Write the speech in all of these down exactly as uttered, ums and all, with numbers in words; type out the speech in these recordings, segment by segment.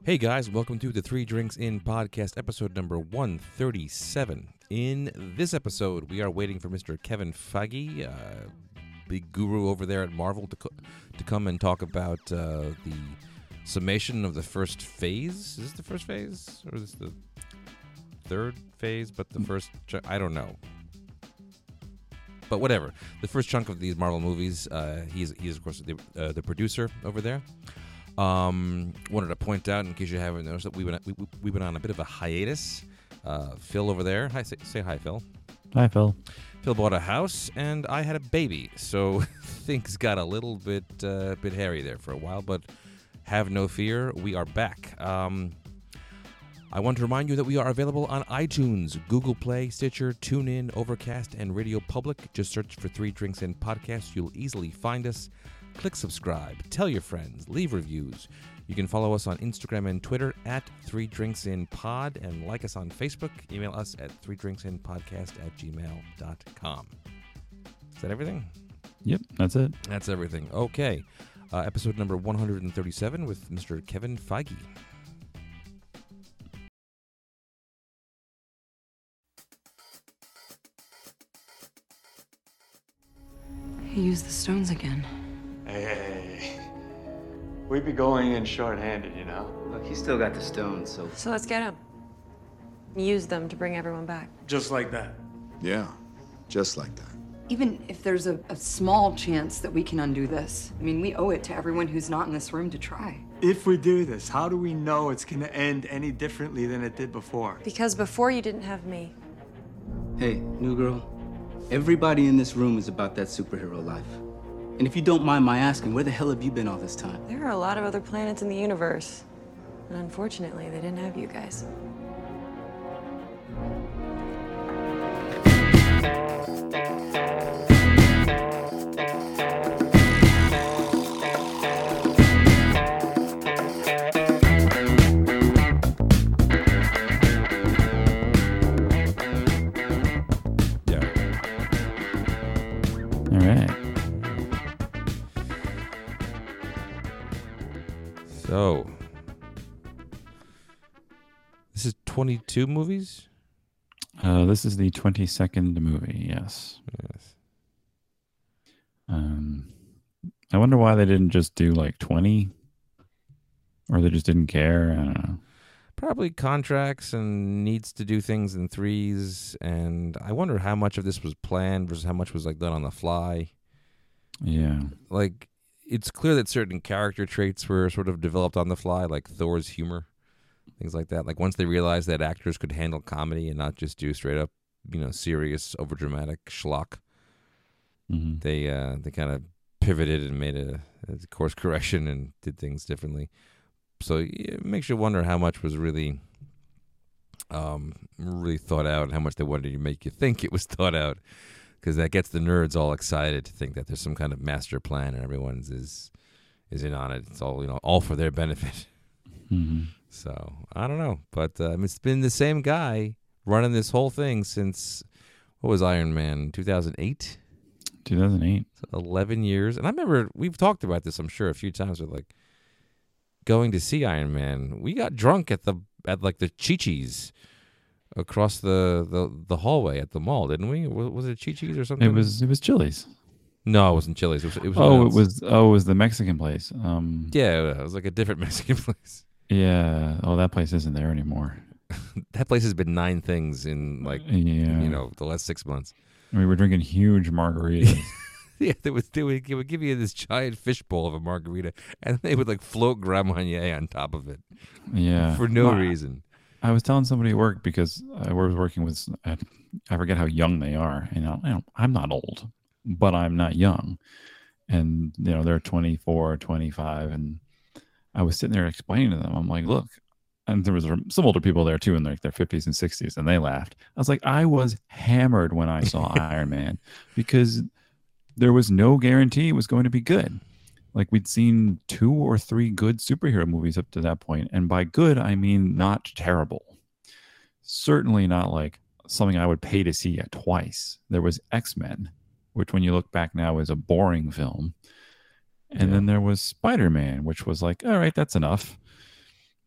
Hey guys, welcome to the Three Drinks In podcast, episode number one thirty-seven. In this episode, we are waiting for Mister Kevin Feige, uh, big guru over there at Marvel, to co- to come and talk about uh, the summation of the first phase. Is this the first phase, or is this the third phase? But the first, ch- I don't know. But whatever, the first chunk of these Marvel movies. Uh, he's he's of course the uh, the producer over there. Um, wanted to point out, in case you haven't noticed, that we've been, we, we've been on a bit of a hiatus. Uh, Phil over there, hi, say, say hi, Phil. Hi, Phil. Phil bought a house, and I had a baby, so things got a little bit uh, bit hairy there for a while, but have no fear, we are back. Um, I want to remind you that we are available on iTunes, Google Play, Stitcher, TuneIn, Overcast, and Radio Public. Just search for Three Drinks In Podcast. You'll easily find us. Click subscribe, tell your friends, leave reviews. You can follow us on Instagram and Twitter at Three Drinks In Pod, and like us on Facebook. Email us at three drinks in podcast at gmail dot com. Is that everything? Yep, that's it. That's everything. Okay. Uh, episode number one thirty-seven with Mister Kevin Feige. He used the stones again. Hey, we'd be going in short-handed, you know? Look, he's still got the stones, so... So let's get him. Use them to bring everyone back. Just like that. Yeah, just like that. Even if there's a, a small chance that we can undo this, I mean, we owe it to everyone who's not in this room to try. If we do this, how do we know it's gonna end any differently than it did before? Because before you didn't have me. Hey, new girl, everybody in this room is about that superhero life. And if you don't mind my asking, where the hell have you been all this time? There are a lot of other planets in the universe. And unfortunately, they didn't have you guys. All right. So, this is twenty-two movies? Uh, this is the twenty-second movie, yes. Yes. Um, I wonder why they didn't just do like twenty, or they just didn't care. I don't know. Probably contracts and needs to do things in threes, and I wonder how much of this was planned versus how much was like done on the fly. Yeah. Like, it's clear that certain character traits were sort of developed on the fly, like Thor's humor, things like that. Like, once they realized that actors could handle comedy and not just do straight up, you know, serious, overdramatic schlock, Mm-hmm. they uh, they kind of pivoted and made a, a course correction and did things differently. So it makes you wonder how much was really, um, really thought out, and how much they wanted to make you think it was thought out, because that gets the nerds all excited to think that there's some kind of master plan and everyone's is is in on it. It's all you know, all for their benefit. Mm-hmm. So I don't know, but uh, it's been the same guy running this whole thing since what was Iron Man two thousand eight. two thousand eight. eleven years. And I remember we've talked about this, I'm sure, a few times with like going to see Iron Man. We got drunk at the at like the Chi-Chi's across the, the, the hallway at the mall, didn't we? Was, was it Chi-Chi's or something? It was it was Chili's. No, it wasn't Chili's. It was, it was Oh, something it else. was oh, it was the Mexican place. Um, Yeah, it was like a different Mexican place. yeah. Oh, that place isn't there anymore. That place has been nine things in like Yeah. you know the last six months. We were drinking huge margaritas. Yeah, they would, they would, they would give you this giant fishbowl of a margarita, and they would like float Grand Marnier on top of it Yeah. for no Well, reason. I was telling somebody at work because I was working with, I I forget how young they are. You know, I don't- I'm not old, but I'm not young. And, you know, they're twenty-four, twenty-five. And I was sitting there explaining to them, I'm like, look, and there was some older people there too in like their fifties and sixties, and they laughed. I was like, I was hammered when I saw Iron Man because there was no guarantee it was going to be good. Like, we'd seen two or three good superhero movies up to that point, and by good I mean not terrible. Certainly not like something I would pay to see it twice. There was X-Men, which when you look back now is a boring film. And Yeah. then there was Spider-Man, which was like, all right, that's enough.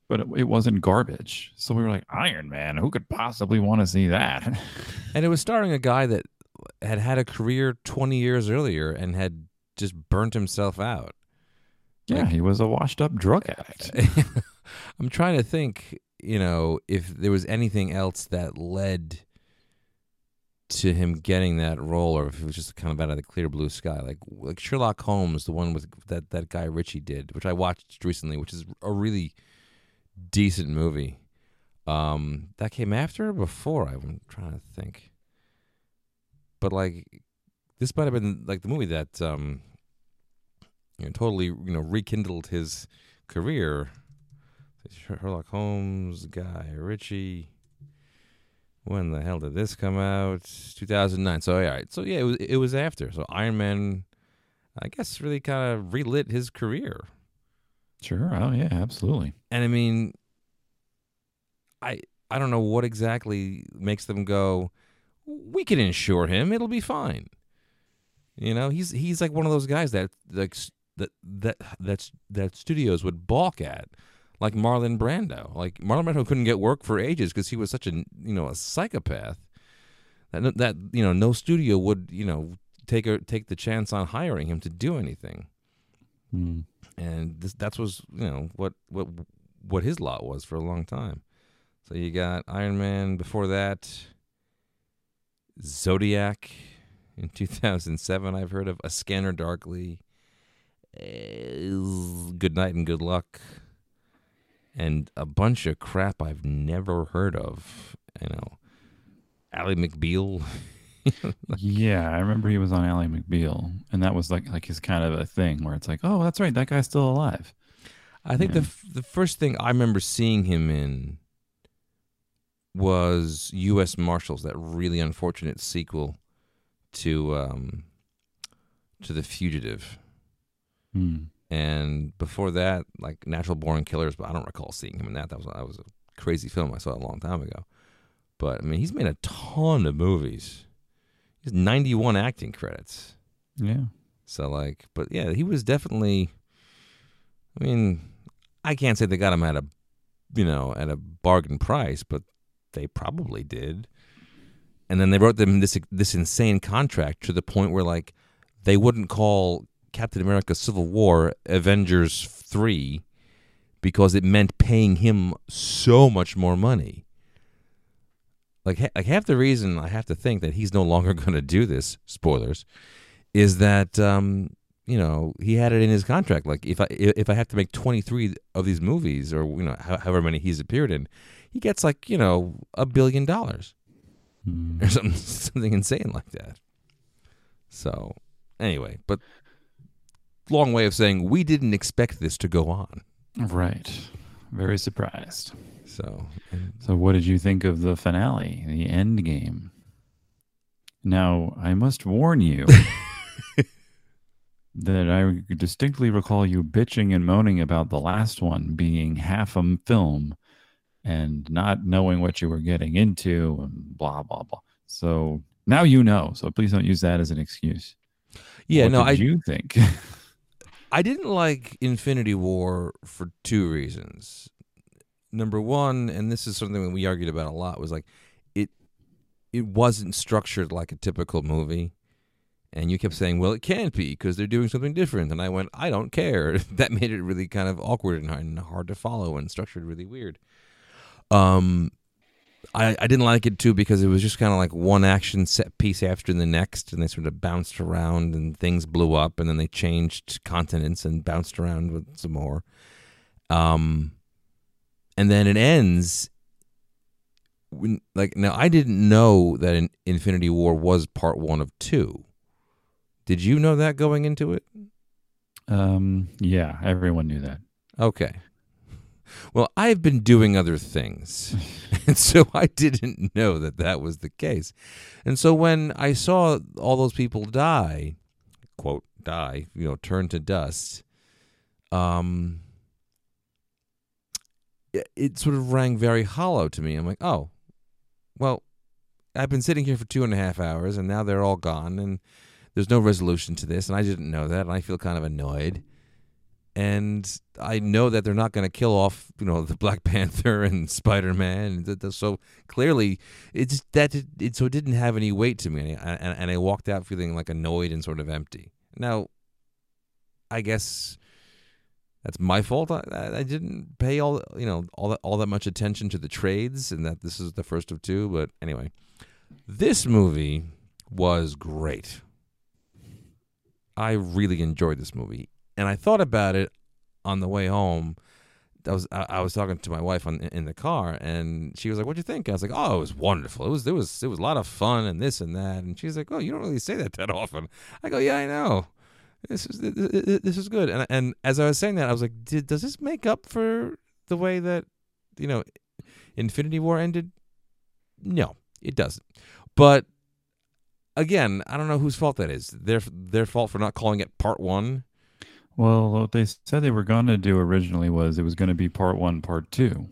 but it, it wasn't garbage. So we were like, Iron Man, who could possibly want to see that? And it was starring a guy that had had a career twenty years earlier and had just burnt himself out. Yeah, Like- he was a washed up drug addict. I'm trying to think, you know, if there was anything else that led to him getting that role, or if it was just kind of out of the clear blue sky, like like Sherlock Holmes, the one with that that guy Ritchie did, which I watched recently, which is a really decent movie. Um, that came after or before? I'm trying to think. But like, this might have been like the movie that um, you know, totally you know rekindled his career. Sherlock Holmes, Guy Ritchie. When the hell did this come out? two thousand nine. So, all right. So, yeah, it was, it was after. So, Iron Man, I guess, really kind of relit his career. Sure. Oh, yeah, absolutely. And, I mean, I I don't know what exactly makes them go, we can insure him. It'll be fine. You know, he's he's like one of those guys that like that that that's that studios would balk at. Like Marlon Brando. Like Marlon Brando couldn't get work for ages because he was such a you know a psychopath that that you know no studio would you know take a, take the chance on hiring him to do anything. Mm. And this that's was you know what what what his lot was for a long time. So you got Iron Man before that, Zodiac in two thousand seven. I've heard of A Scanner Darkly, uh, Good Night and Good Luck. And a bunch of crap I've never heard of. You know, Ally McBeal. Yeah, I remember he was on Ally McBeal, and that was like like his kind of a thing where it's like, oh, that's right, that guy's still alive. I think Yeah. the f- the first thing I remember seeing him in was U S Marshals, that really unfortunate sequel to um, to The Fugitive. Hmm. And before that, like Natural Born Killers, but I don't recall seeing him in that. That was that was a crazy film I saw a long time ago. But I mean, he's made a ton of movies. He has ninety-one acting credits. Yeah. So like, but yeah, he was definitely. I mean, I can't say they got him at a, you know, at a bargain price, but they probably did. And then they wrote them this this insane contract to the point where like they wouldn't call Captain America Civil War Avengers three because it meant paying him so much more money. Like, ha- like half the reason I have to think that he's no longer going to do this, spoilers, is that um, you know he had it in his contract. Like if I if I have to make twenty-three of these movies, or you know however many he's appeared in, he gets like you know a billion dollars Hmm. or something something insane like that. So anyway, but long way of saying we didn't expect this to go on. Right. Very surprised. So and So what did you think of the finale, the end game? Now, I must warn you that I distinctly recall you bitching and moaning about the last one being half a film and not knowing what you were getting into and blah, blah, blah. So now you know. So please don't use that as an excuse. yeah, What no, did I you think? I didn't like Infinity War for two reasons. Number one, and this is something that we argued about a lot, was like it it wasn't structured like a typical movie. And you kept saying, well, it can't be because they're doing something different. And I went, I don't care. That made it really kind of awkward and hard, and hard to follow and structured really weird. Um, I, I didn't like it, too, because it was just kind of like one action set piece after the next. And they sort of bounced around and things blew up. And then they changed continents and bounced around with some more. Um, and then it ends. When, like, now, I didn't know that in Infinity War was part one of two. Did you know that going into it? um, yeah, everyone knew that. Okay. Well, I've been doing other things, and so I didn't know that that was the case. And so when I saw all those people die, quote, die, you know, turn to dust, um, it, it sort of rang very hollow to me. I'm like, oh, well, I've been sitting here for two and a half hours, and now they're all gone, and there's no resolution to this, and I didn't know that, and I feel kind of annoyed. And I know that they're not going to kill off, you know, the Black Panther and Spider-Man. So clearly, it's that it, it so it didn't have any weight to me, and, and, and I walked out feeling like annoyed and sort of empty. Now, I guess that's my fault. I, I didn't pay all you know all that all that much attention to the trades, and that this is the first of two. But anyway, this movie was great. I really enjoyed this movie. And I thought about it on the way home. I was I, I was talking to my wife on in the car, and she was like, "What'd you think?" I was like, "Oh, it was wonderful. It was it was it was a lot of fun and this and that." And she's like, "Oh, you don't really say that that often." I go, "Yeah, I know. This is this is good." And and as I was saying that, I was like, Did, "Does this make up for the way that you know Infinity War ended?" No, it doesn't. But again, I don't know whose fault that is. Their their fault for not calling it Part One. Well, what they said they were going to do originally was it was going to be part one, part two.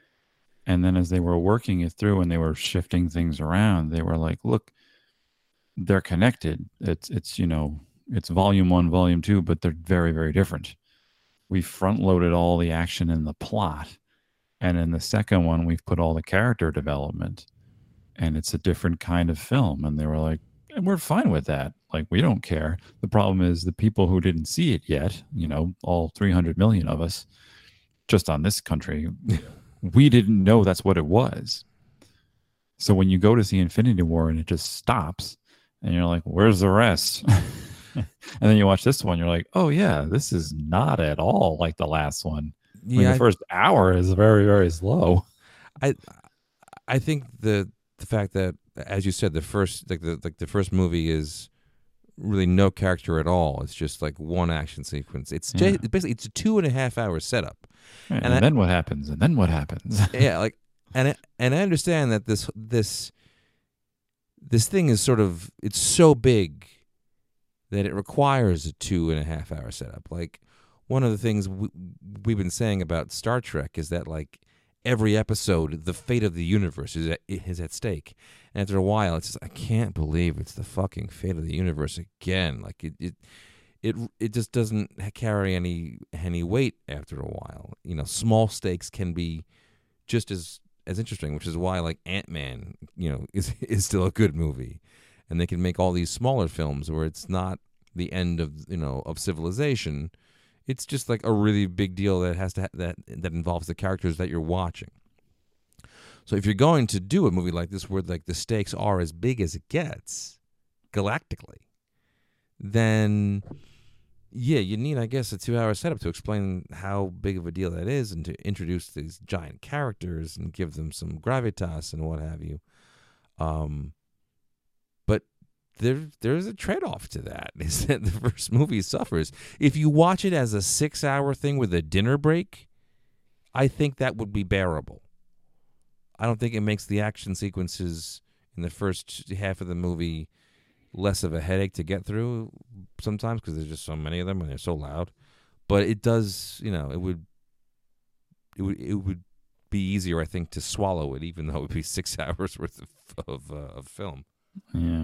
And then as they were working it through and they were shifting things around, they were like, look, they're connected. It's, it's you know, it's volume one, volume two, but they're very, very different. We front loaded all the action in the plot. And in the second one, we've put all the character development. And it's a different kind of film. And they were like, and we're fine with that. Like, we don't care. The problem is the people who didn't see it yet, you know, all three hundred million of us, just on this country, we didn't know that's what it was. So when you go to see Infinity War and it just stops, and you're like, where's the rest? And then you watch this one, you're like, oh, yeah, this is not at all like the last one. Yeah, I mean, the I, first hour is very, very slow. I I think the the fact that, as you said, the first like the like the first movie is really no character at all. It's just like one action sequence. It's Yeah. just, basically it's a two and a half hour setup. And, And I- then what happens? And then what happens? Yeah, like and I, and I understand that this this this thing is sort of it's so big that it requires a two and a half hour setup. Like one of the things we, we've been saying about Star Trek is that like every episode, the fate of the universe is at, is at stake. And after a while, it's just, I can't believe it's the fucking fate of the universe again. Like it, it, it, it just doesn't carry any any weight after a while. You know, small stakes can be just as as interesting, which is why like Ant-Man, you know, is is still a good movie, and they can make all these smaller films where it's not the end of you know of civilization. It's just like a really big deal that has to ha- that that involves the characters that you're watching. So if you're going to do a movie like this where like the stakes are as big as it gets galactically, then yeah, you need, I guess, a two-hour setup to explain how big of a deal that is and to introduce these giant characters and give them some gravitas and what have you. Um, but there, there's a trade-off to that, is that the first movie suffers. If you watch it as a six-hour thing with a dinner break, I think that would be bearable. I don't think it makes the action sequences in the first half of the movie less of a headache to get through sometimes because there's just so many of them and they're so loud. But it does, you know, it would, it would, it would be easier, I think, to swallow it, even though it would be six hours worth of of, uh, of film. Yeah.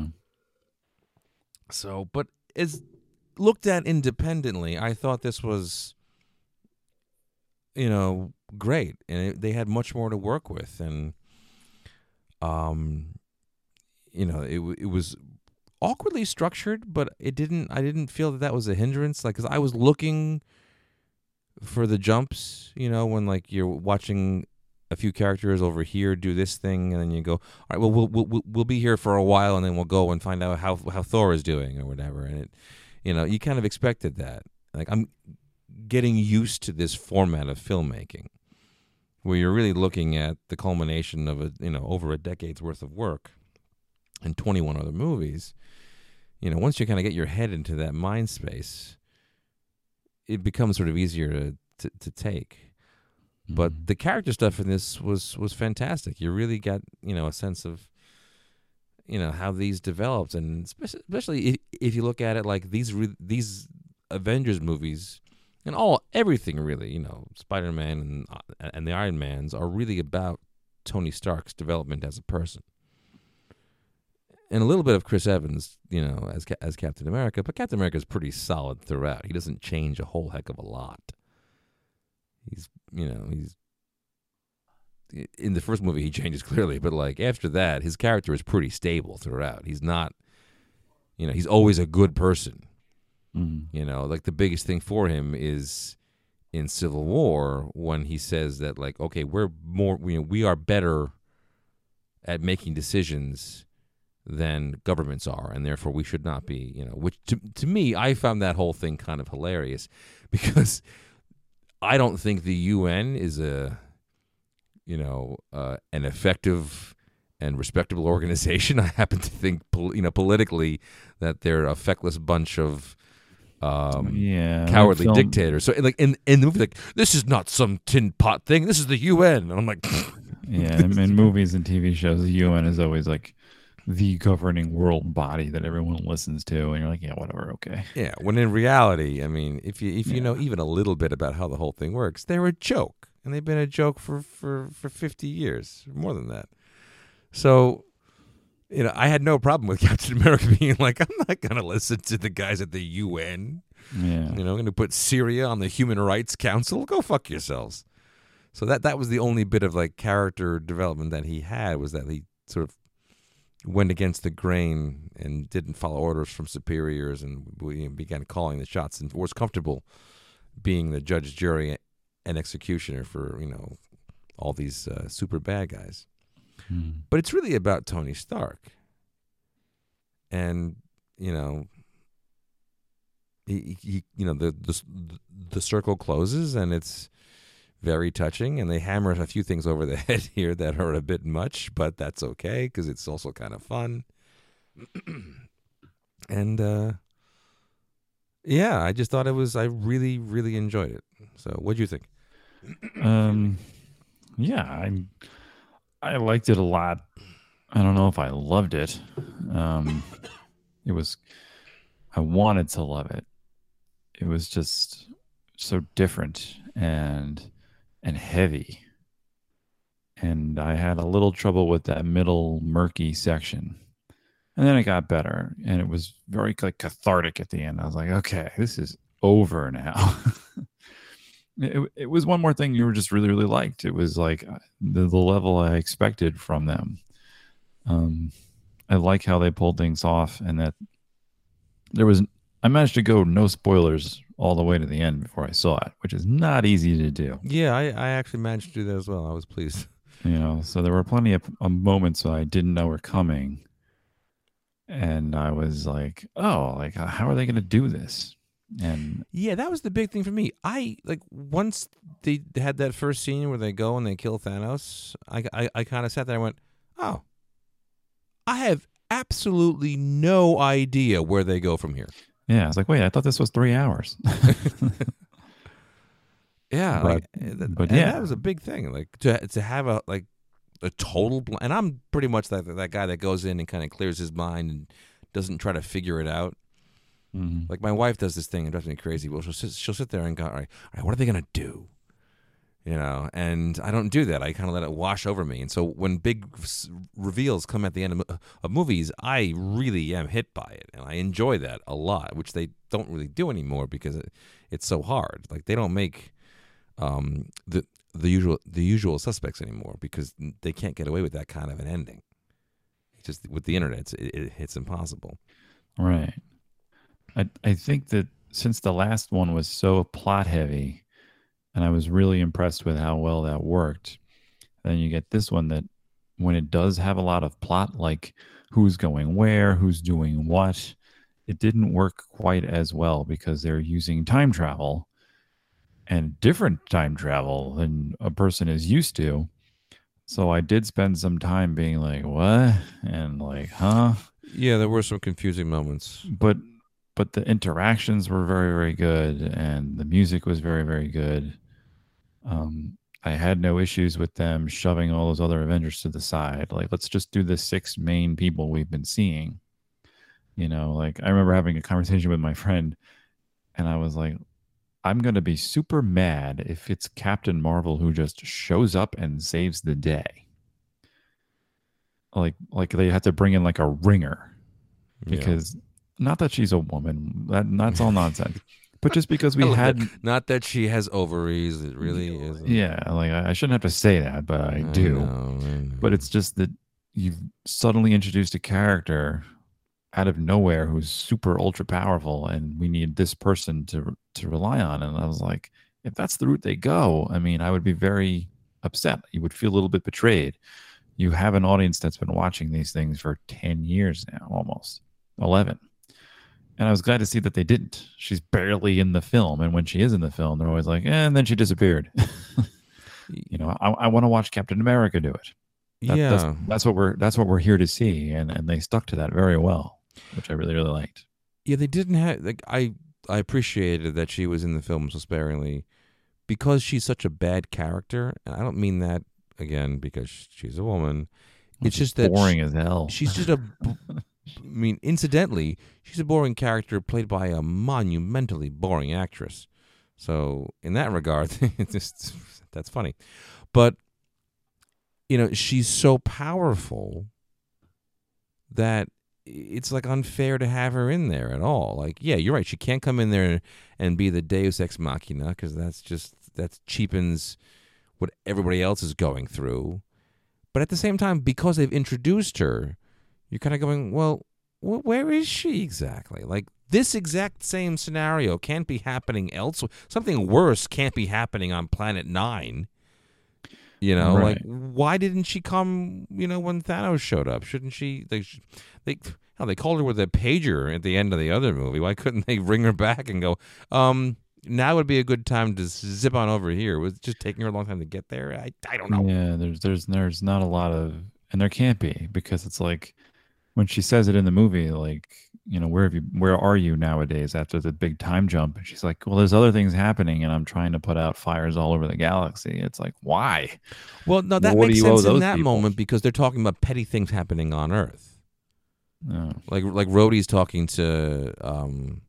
So, but as looked at independently, I thought this was, you know, great, and it, they had much more to work with, and um, you know, it it was awkwardly structured, but it didn't. I didn't feel that that was a hindrance, like, because I was looking for the jumps, you know, when like you're watching a few characters over here do this thing, and then you go, all right, well, we'll we'll we'll be here for a while, and then we'll go and find out how how Thor is doing or whatever, and it, you know, you kind of expected that. Like, I'm getting used to this format of filmmaking, where you're really looking at the culmination of a you know over a decade's worth of work and twenty-one other movies. You know, once you kind of get your head into that mind space, it becomes sort of easier to to, to take. But the character stuff in this was, was fantastic. You really got, you know, a sense of, you know, how these developed, and especially, especially if, if you look at it like these re- these Avengers movies and all everything really, you know, Spider-Man and uh, and the Iron Mans are really about Tony Stark's development as a person. and a little bit of Chris Evans, you know, as as Captain America. But Captain America is pretty solid throughout. He doesn't change a whole heck of a lot. He's, you know, he's in the first movie he changes clearly, but like after that, his character is pretty stable throughout. He's not, you know, he's always a good person. Mm. You know, like the biggest thing for him is in Civil War when he says that, like, okay, we're more, you know, we are better at making decisions than governments are, and therefore we should not be, you know, which to, to me, I found that whole thing kind of hilarious because I don't think the U N is a, you know, uh, an effective and respectable organization. I happen to think, pol- you know, politically that they're a feckless bunch of um, yeah, cowardly film- dictators. So, like in in the movie, like this is not some tin pot thing. This is the U N, and I'm like, yeah, in, in movies and T V shows, the U N is always like the governing world body that everyone listens to, and you're like, yeah, whatever, okay. yeah. When in reality, I mean, if you if you Yeah. know even a little bit about how the whole thing works, they're a joke, and they've been a joke for for for fifty years, more than that. So, you know, I had no problem with Captain America being like, I'm not going to listen to the guys at the U N. Yeah, You know, going to put Syria on the Human Rights Council. Go fuck yourselves. So that that was the only bit of like character development that he had, was that he sort of went against the grain and didn't follow orders from superiors, and we began calling the shots and was comfortable being the judge, jury, and executioner for, you know, all these uh, super bad guys. Hmm. But it's really about Tony Stark. And, you know, he, he you know, the, the the circle closes, and it's very touching, and they hammer a few things over the head here that are a bit much, but that's okay because it's also kind of fun. And uh, yeah, I just thought it was, I really, really enjoyed it. So what'd you think? Um, yeah, I I liked it a lot. I don't know if I loved it. Um, it was, I wanted to love it. It was just so different and and heavy. And I had a little trouble with that middle murky section. And then it got better, and it was very like cathartic at the end. I was like, okay, this is over now. it, it was one more thing you were just really, really liked. It was like the, the level I expected from them. Um, I like how they pulled things off, and that there was, I managed to go no spoilers all the way to the end before I saw it, which is not easy to do. Yeah, I, I actually managed to do that as well. I was pleased. You know, so there were plenty of, of moments that I didn't know were coming. And I was like, oh, like, how are they going to do this? And Yeah, that was the big thing for me. I, like, once they had that first scene where they go and they kill Thanos, I, I, I kind of sat there and went, oh, I have absolutely no idea where they go from here. yeah, I was like, wait, I thought this was three hours. Yeah, But- like, uh, that, but and yeah. that was a big thing. Like to to have a like a total bl- and I'm pretty much that that guy that goes in and kind of clears his mind and doesn't try to figure it out. Mhm. Like my wife does this thing and drives me crazy. Well, she'll sit, she'll sit there and go, all right, all right, what are they gonna do? You know, and I don't do that. I kind of let it wash over me. And so when big s- reveals come at the end of, of movies, I really am hit by it, and I enjoy that a lot, which they don't really do anymore because it, it's so hard. Like they don't make um, the the usual the usual suspects anymore because they can't get away with that kind of an ending. It's just with the internet, it's, it, it, it's impossible. Right. I I think that since the last one was so plot heavy, and I was really impressed with how well that worked, then you get this one that when it does have a lot of plot, like who's going where, who's doing what, it didn't work quite as well because they're using time travel and different time travel than a person is used to. So I did spend some time being like, what? And like, huh? Yeah, there were some confusing moments. but but the interactions were very, very good, and the music was very, very good. um I had no issues with them shoving all those other Avengers to the side. Like, let's just do the six main people we've been seeing. You know, like I remember having a conversation with my friend, and I was like, I'm gonna be super mad if it's Captain Marvel who just shows up and saves the day. like like they had to bring in like a ringer Yeah. because not that she's a woman, that that's all nonsense. But just because I we love had, that. Not that she has ovaries, it really isn't. yeah, like I I shouldn't have to say that, but I I do. know, I know. But it's just that you've suddenly introduced a character out of nowhere who's super ultra powerful, and we need this person to to rely on. And I was like, if that's the route they go, I mean, I would be very upset. You would feel a little bit betrayed. You have an audience that's been watching these things for ten years now, almost eleven. And I was glad to see that they didn't. She's barely in the film. And when she is in the film, they're always like, eh, and then she disappeared. You know, I, I want to watch Captain America do it. That, yeah. That's, that's what we're that's what we're here to see. And, and they stuck to that very well, which I really, really liked. Yeah, they didn't have like I I appreciated that she was in the film so sparingly because she's such a bad character. And I don't mean that again because she's a woman. It's She's just that boring she- as hell. she's just a I mean, incidentally, she's a boring character played by a monumentally boring actress. So, in that regard, it's just that's funny. But you know, she's so powerful that it's like unfair to have her in there at all. Like, yeah, you're right. She can't come in there and be the Deus Ex Machina because that's just that cheapens what everybody else is going through. But at the same time, because they've introduced her, you're kind of going, well, wh- where is she exactly? Like, this exact same scenario can't be happening elsewhere. Something worse can't be happening on Planet Nine. You know, Right. like, why didn't she come, you know, when Thanos showed up? Shouldn't she? They, sh- they, hell, they called her with a pager at the end of the other movie. Why couldn't they ring her back and go, um, now would be a good time to zip on over here? Was it just taking her a long time to get there? I, I don't know. Yeah, there's there's there's not a lot of, and there can't be, because it's like when she says it in the movie, like, you know, where have you, where are you nowadays after the big time jump? And she's like, well, there's other things happening, and I'm trying to put out fires all over the galaxy. It's like, why? Well, no, that What do makes you owe sense in those that people? moment because they're talking about petty things happening on Earth. No. Like like Rhodey's talking to um,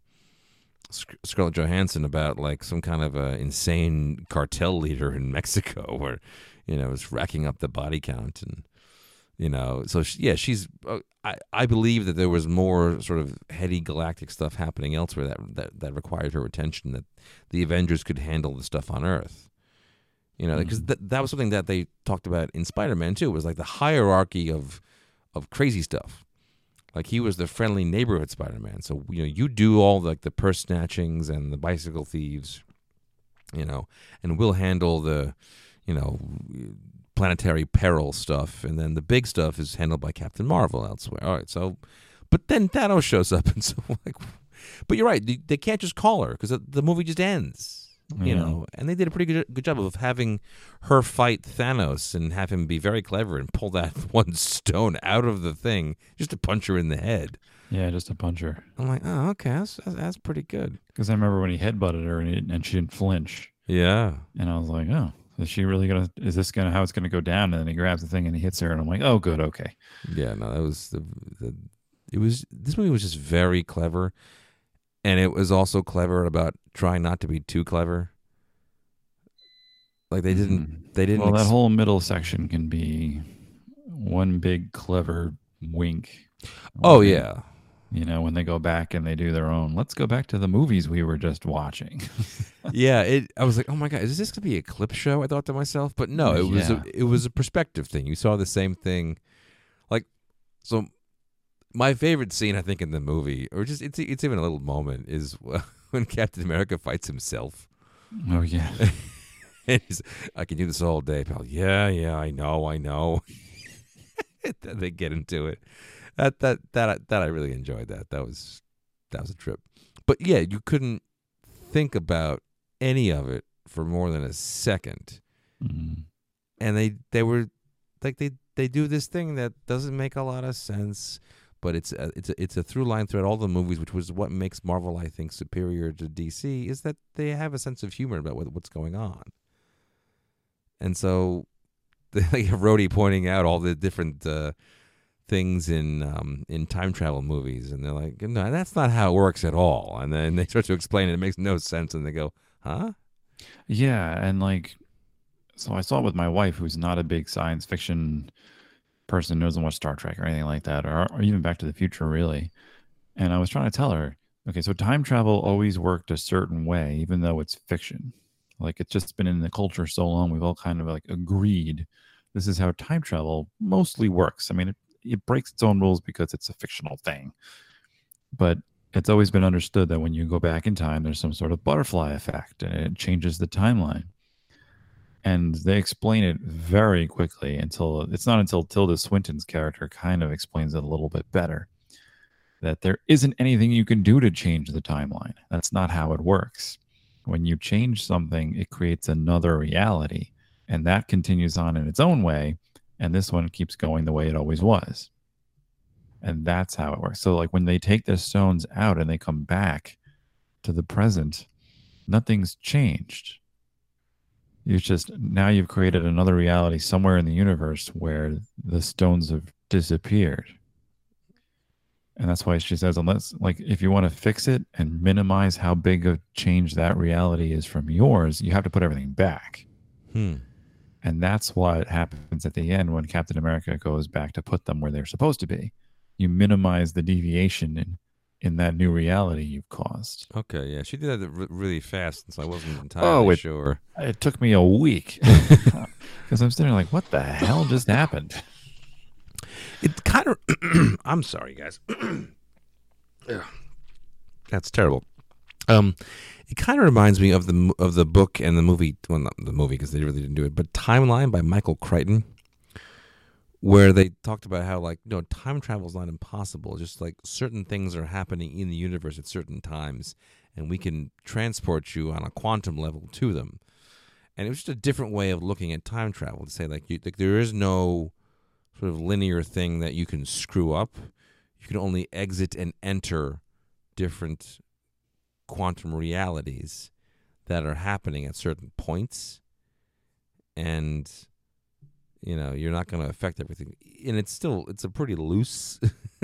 Sc- Scarlett Johansson about like some kind of a insane cartel leader in Mexico, where you know is racking up the body count, and you know, so she, yeah, she's. Uh, I I believe that there was more sort of heady galactic stuff happening elsewhere that that that required her attention. That the Avengers could handle the stuff on Earth. You know, because th- that was something that they talked about in Spider-Man too. Was like the hierarchy of of crazy stuff. Like he was the friendly neighborhood Spider-Man. So you know, you do all like the purse snatchings and the bicycle thieves, you know, and we'll handle the, you know, planetary peril stuff, and then the big stuff is handled by Captain Marvel elsewhere. All right, so, but then Thanos shows up, and so like, but you're right, they, they can't just call her because the, the movie just ends. You Yeah. know, and they did a pretty good good job of having her fight Thanos and have him be very clever and pull that one stone out of the thing just to punch her in the head. Yeah, just a puncher. I'm like, oh, okay, that's that's, that's pretty good. Because I remember when he headbutted her and, he, and she didn't flinch, Yeah, and I was like, oh, is she really gonna? Is this gonna how it's gonna go down? And then he grabs the thing and he hits her, and I'm like, oh, good, okay. yeah. No, that was the, the it was this movie was just very clever, and it was also clever about trying not to be too clever. Like they didn't, Mhm. they didn't. Well, that ex- whole middle section can be one big clever wink. oh Okay. yeah, You know, when they go back and they do their own, let's go back to the movies we were just watching. yeah. It. I was like, oh my god, is this gonna be a clip show? I thought to myself, but no, it was Yeah. a, it was a perspective thing. You saw the same thing, like so. My favorite scene, I think, in the movie, or just it's it's even a little moment, is when Captain America fights himself. Oh, yeah. And he's, I can do this all day, pal. Yeah, yeah, I know, I know. Then they get into it. That that that that I really enjoyed that. That was that was a trip. But yeah, you couldn't think about any of it for more than a second. Mhm. And they they were like they they do this thing that doesn't make a lot of sense, but it's a, it's a, it's a through line throughout all the movies, which was what makes Marvel, I think, superior to D C, is that they have a sense of humor about what, what's going on. And so, they have Rhodey pointing out all the different uh, things in um, in time travel movies, and they're like, "No, that's not how it works at all." And then they start to explain it; it makes no sense, and they go, "Huh?" Yeah, and like, so I saw it with my wife, who's not a big science fiction person who doesn't watch Star Trek or anything like that, or, or even Back to the Future, really. And I was trying to tell her, okay, so time travel always worked a certain way, even though it's fiction. Like, it's just been in the culture so long, we've all kind of like agreed this is how time travel mostly works. I mean, it, it breaks its own rules because it's a fictional thing. But it's always been understood that when you go back in time, there's some sort of butterfly effect and it changes the timeline. And they explain it very quickly until it's not until Tilda Swinton's character kind of explains it a little bit better. That there isn't anything you can do to change the timeline. That's not how it works. When you change something, it creates another reality, and that continues on in its own way, and this one keeps going the way it always was. And that's how it works. So like when they take the stones out and they come back to the present, nothing's changed. It's just now you've created another reality somewhere in the universe where the stones have disappeared. And that's why she says, unless, like, if you want to fix it and minimize how big a change that reality is from yours, you have to put everything back. Hmm. And that's what happens at the end when Captain America goes back to put them where they're supposed to be. You minimize the deviation in, in that new reality you've caused. Okay, yeah. She did that r- really fast, so I wasn't entirely Oh, it, sure. It took me a week. Because I'm sitting there like, what the hell just happened? It kind of. I'm sorry, guys. That's terrible. Um, it kind of reminds me of the of the book and the movie. Well, not the movie because they really didn't do it, but Timeline by Michael Crichton, where they talked about how, like, you know, time travel is not impossible. Just like certain things are happening in the universe at certain times, and we can transport you on a quantum level to them. And it was just a different way of looking at time travel to say, like, you, like there is no sort of linear thing that you can screw up. You can only exit and enter different quantum realities that are happening at certain points. And, you know, you're not going to affect everything. And it's still, it's a pretty loose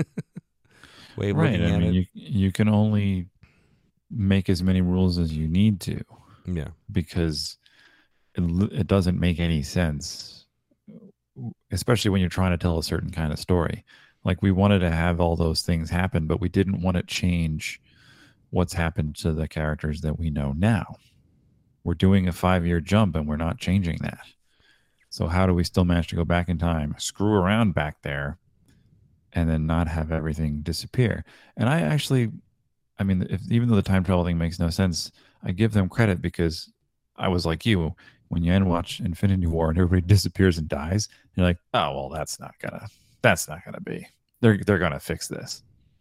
way of right. looking I at mean, it. You, you can only make as many rules as you need to. Yeah. Because it, it doesn't make any sense, especially when you're trying to tell a certain kind of story. Like, we wanted to have all those things happen, but we didn't want to change what's happened to the characters that we know now. We're doing a five-year jump and we're not changing that. So how do we still manage to go back in time, screw around back there, and then not have everything disappear? And I actually, I mean, if, even though the time travel thing makes no sense, I give them credit because I was like you. When you end watch Infinity War and everybody disappears and dies, you're like, oh well, that's not gonna, that's not gonna be. They're they're gonna fix this.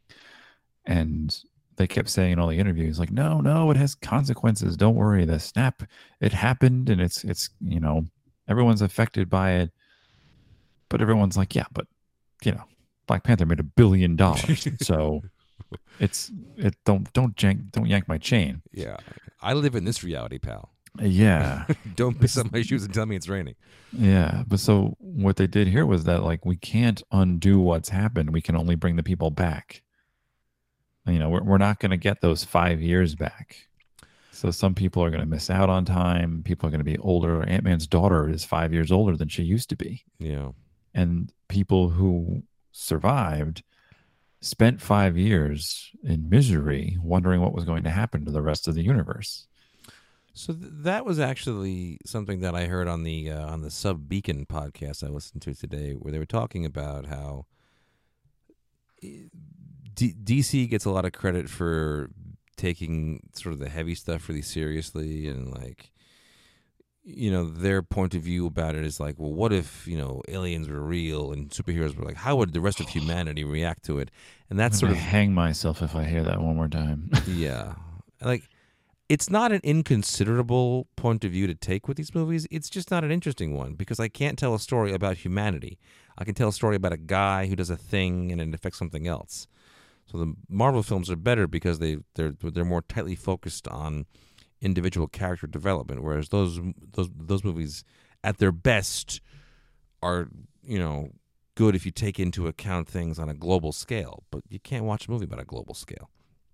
And they kept saying in all the interviews, like, no, no, it has consequences. Don't worry. The snap, it happened, and it's it's you know, everyone's affected by it. But everyone's like, yeah, but you know, Black Panther made a billion dollars, so it's it don't don't yank don't yank my chain. Yeah. I live in this reality, pal. Yeah. Don't piss up my shoes and tell me it's raining. Yeah. But so what they did here was that, like, we can't undo what's happened. We can only bring the people back. You know, we're, we're not going to get those five years back. So some people are going to miss out on time. People are going to be older. Ant-Man's daughter is five years older than she used to be. Yeah. And people who survived spent five years in misery wondering what was going to happen to the rest of the universe. So th- that was actually something that I heard on the uh, on the Sub Beacon podcast I listened to today, where they were talking about how D- DC gets a lot of credit for taking sort of the heavy stuff really seriously, and, like, you know, their point of view about it is like, well, what if, you know, aliens were real and superheroes were like, how would the rest of humanity react to it? And that's sort of hang myself if I hear that one more time. Yeah, like. It's not an inconsiderable point of view to take with these movies. It's just not an interesting one because I can't tell a story about humanity. I can tell a story about a guy who does a thing and it affects something else. So the Marvel films are better because they they're they're more tightly focused on individual character development, whereas those those those movies at their best are, you know, good if you take into account things on a global scale, but you can't watch a movie about a global scale.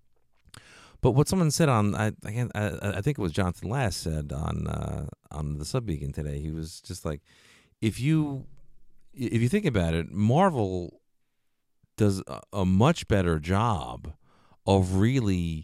But what someone said on, I I, I think it was Jonathan Last said on uh, on the Sub Beacon today, he was just like, if you if you think about it, Marvel does a, a much better job of really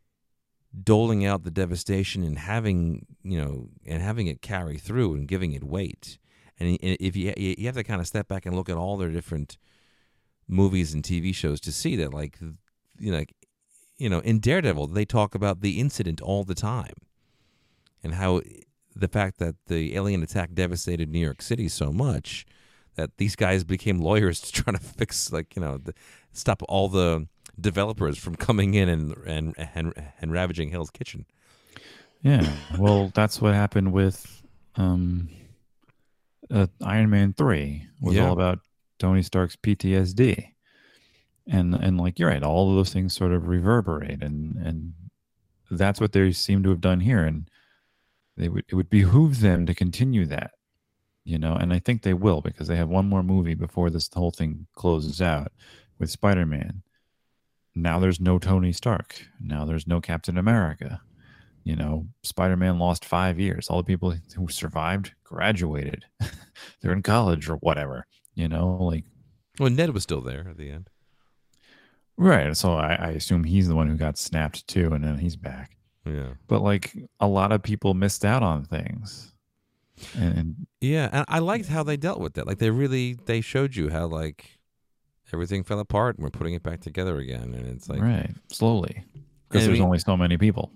doling out the devastation and having, you know, and having it carry through and giving it weight. And if you you have to kind of step back and look at all their different movies and T V shows to see that, like, you know, like, you know, in Daredevil they talk about the incident all the time and how the fact that the alien attack devastated New York City so much that these guys became lawyers to try to fix, like, you know, the, stop all the developers from coming in and and and, and ravaging Hell's Kitchen. Yeah, well, that's what happened with um, uh, Iron Man three. Was Yeah. all about Tony Stark's P T S D, and and like you're right, all of those things sort of reverberate, and and that's what they seem to have done here, and they would it would behoove them to continue that, you know, and I think they will because they have one more movie before this whole thing closes out with Spider-Man. Now there's no Tony Stark. Now there's no Captain America. You know, Spider-Man lost five years. All the people who survived graduated. They're in college or whatever, you know, like. Well, Ned was still there at the end. Right. So I, I assume he's the one who got snapped too, and then he's back. Yeah. But like a lot of people missed out on things. And, and Yeah, and I liked how they dealt with that. Like, they really, they showed you how, like, everything fell apart and we're putting it back together again. And it's like, right. Slowly. Because And I there's mean- only so many people.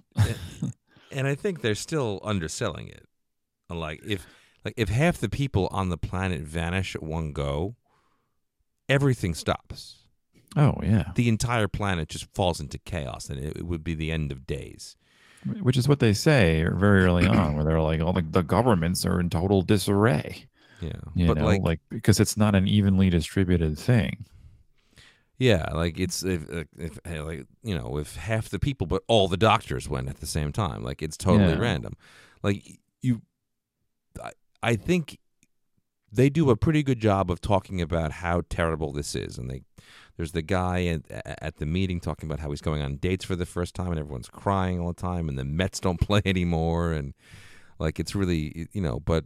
and I think they're still underselling it. Like, if like if half the people on the planet vanish at one go, everything stops. Oh, yeah. The entire planet just falls into chaos, and it, it would be the end of days. Which is what they say very early on, where they're like, oh, the, the governments are in total disarray. Yeah, You but know, like, like, because it's not an evenly distributed thing. yeah, like it's if, if like you know, if half the people, but all the doctors went at the same time, like it's totally Yeah. random. Like you, I, I think they do a pretty good job of talking about how terrible this is, and they there's the guy at, at the meeting talking about how he's going on dates for the first time, and everyone's crying all the time, and the Mets don't play anymore, and like it's really, you know, but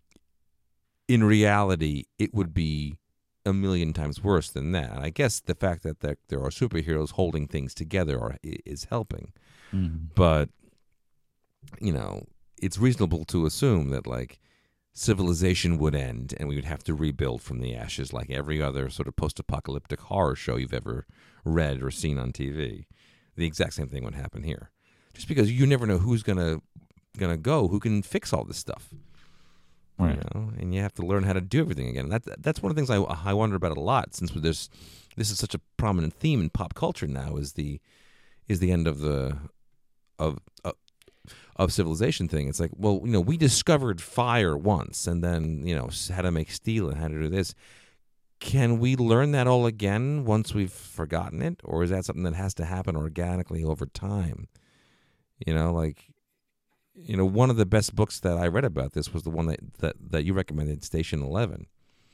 in reality, it would be a million times worse than that. And I guess the fact that there, there are superheroes holding things together are, is helping. Mhm. But, you know, it's reasonable to assume that, like, civilization would end and we would have to rebuild from the ashes like every other sort of post-apocalyptic horror show you've ever read or seen on T V. The exact same thing would happen here. Just because you never know who's going to gonna go, who can fix all this stuff. Right. You know, and you have to learn how to do everything again. That that's one of the things I I wonder about a lot, since there's this is such a prominent theme in pop culture now. Is the is the end of the of of, of civilization thing? It's like, well, you know, we discovered fire once, and then you know how to make steel and how to do this. Can we learn that all again once we've forgotten it, or is that something that has to happen organically over time? You know, like. You know, one of the best books that I read about this was the one that, that, that you recommended, Station Eleven,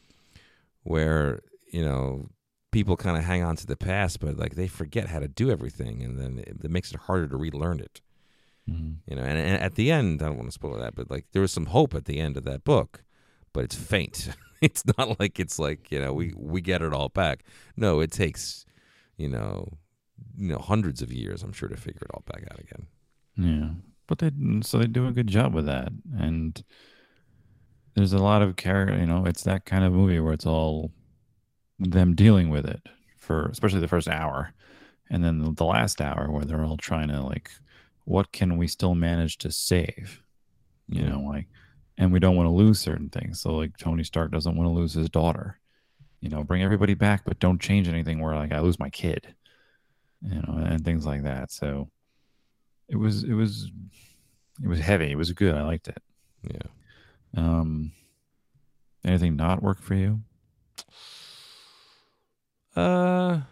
where, you know, people kind of hang on to the past, but like they forget how to do everything, and then it, it makes it harder to relearn it. Mhm. You know, and, and at the end, I don't want to spoil that, but like there was some hope at the end of that book, but it's faint. It's not like it's like, you know, we, we get it all back. No, it takes, you know, you know, hundreds of years, I'm sure, to figure it all back out again. Yeah. But they so they do a good job with that, and there's a lot of character. You know, it's that kind of movie where it's all them dealing with it for, especially the first hour, and then the, the last hour where they're all trying to like, what can we still manage to save? You Yeah. know, like, and we don't want to lose certain things. So like Tony Stark doesn't want to lose his daughter. You know, bring everybody back, but don't change anything where like I lose my kid. You know, and things like that. So. It was it was it was heavy. It was good. I liked it. Yeah. Um, anything not work for you? Uh,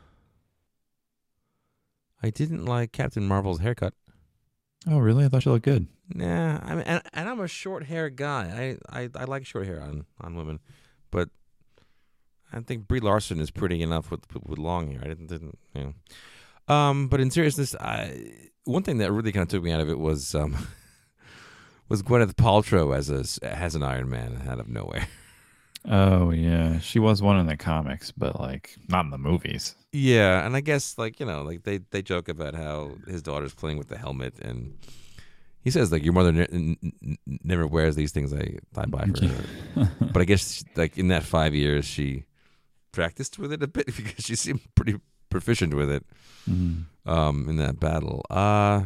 I didn't like Captain Marvel's haircut. Oh, really? I thought you looked good. Nah, I mean, and, and I'm a short hair guy. I, I, I like short hair on, on women, but I think Brie Larson is pretty enough with with long hair. I didn't didn't you know. Um, but in seriousness, I one thing that really kind of took me out of it was um was Gwyneth Paltrow as a as an Iron Man out of nowhere. Oh yeah, she was one in the comics, but like not in the movies. Yeah, and I guess like you know, like they they joke about how his daughter's playing with the helmet, and he says like your mother ne- n- n- never wears these things I I buy for her. But I guess like in that five years she practiced with it a bit because she seemed pretty proficient with it Mm. um, in that battle. Uh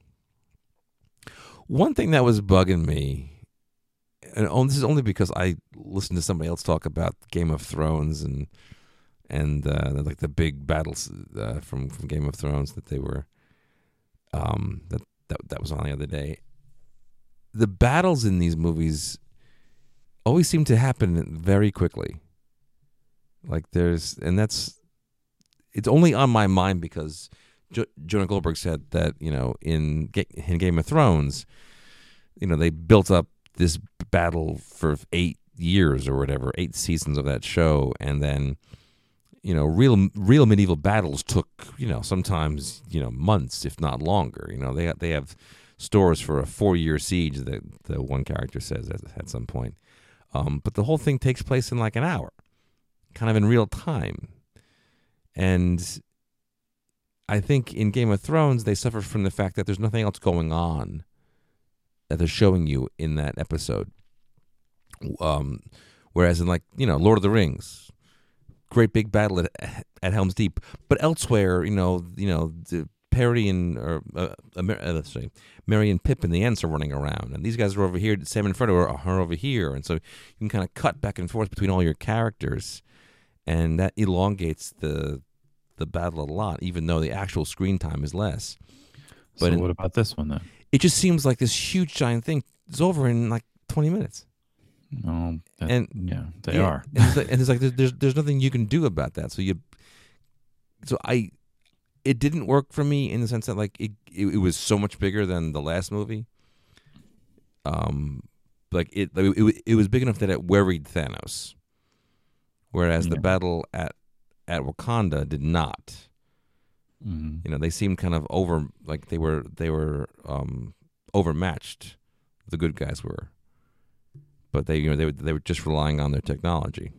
one thing that was bugging me, and oh, this is only because I listened to somebody else talk about Game of Thrones and and uh, like the big battles uh, from from Game of Thrones that they were um, that that that was on the other day. The battles in these movies always seem to happen very quickly. Like there's, and that's it's only on my mind because jo- Jonah Goldberg said that you know in Ga- in Game of Thrones, you know they built up this battle for eight years or whatever, eight seasons of that show, and then you know real real medieval battles took you know sometimes you know months if not longer. You know they they have stores for a four year siege that the one character says at, at some point, um, but the whole thing takes place in like an hour, kind of in real time. And I think in Game of Thrones, they suffer from the fact that there's nothing else going on that they're showing you in that episode. Um, whereas in like, you know, Lord of the Rings, great big battle at, at Helm's Deep. But elsewhere, you know, you know, the Perry and, or, uh, uh, let's say, Merry and Pip and the Ents are running around. And these guys are over here, Sam and Frodo are, are over here. And so you can kind of cut back and forth between all your characters. And that elongates the the battle a lot, even though the actual screen time is less. But So in- what about this one then? It just seems like this huge giant thing is over in like twenty minutes. No, that, And- yeah, they Yeah, are. and it's like, and it's like there's, there's there's nothing you can do about that. So you, so I, it didn't work for me in the sense that like it it, it was so much bigger than the last movie. Um, like it it it, it was big enough that it worried Thanos, whereas the Yeah. battle at at Wakanda did not. Mhm. You know, they seemed kind of over, like they were they were um, overmatched. The good guys were, but they you know they were, they were just relying on their technology.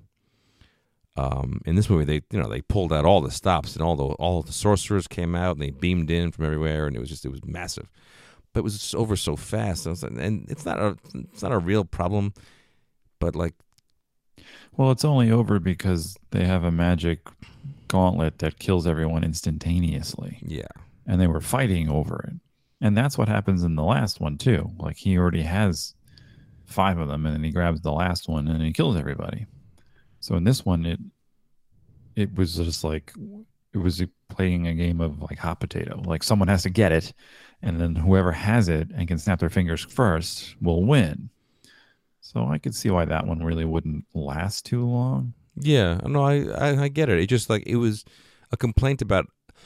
Um, in this movie, they you know they pulled out all the stops and all the all the sorcerers came out and they beamed in from everywhere and it was just it was massive, but it was just over so fast. I was like, and it's not a it's not a real problem, but like Well, it's only over because they have a magic gauntlet that kills everyone instantaneously. yeah And they were fighting over it. And that's what happens in the last one too. Like he already has five of them and then he grabs the last one and he kills everybody. So in this one it it was just like it was playing a game of like hot potato. Like someone has to get it and then whoever has it and can snap their fingers first will win. So I could see why that one really wouldn't last too long. yeah no I, I I get it. It just like it was a complaint about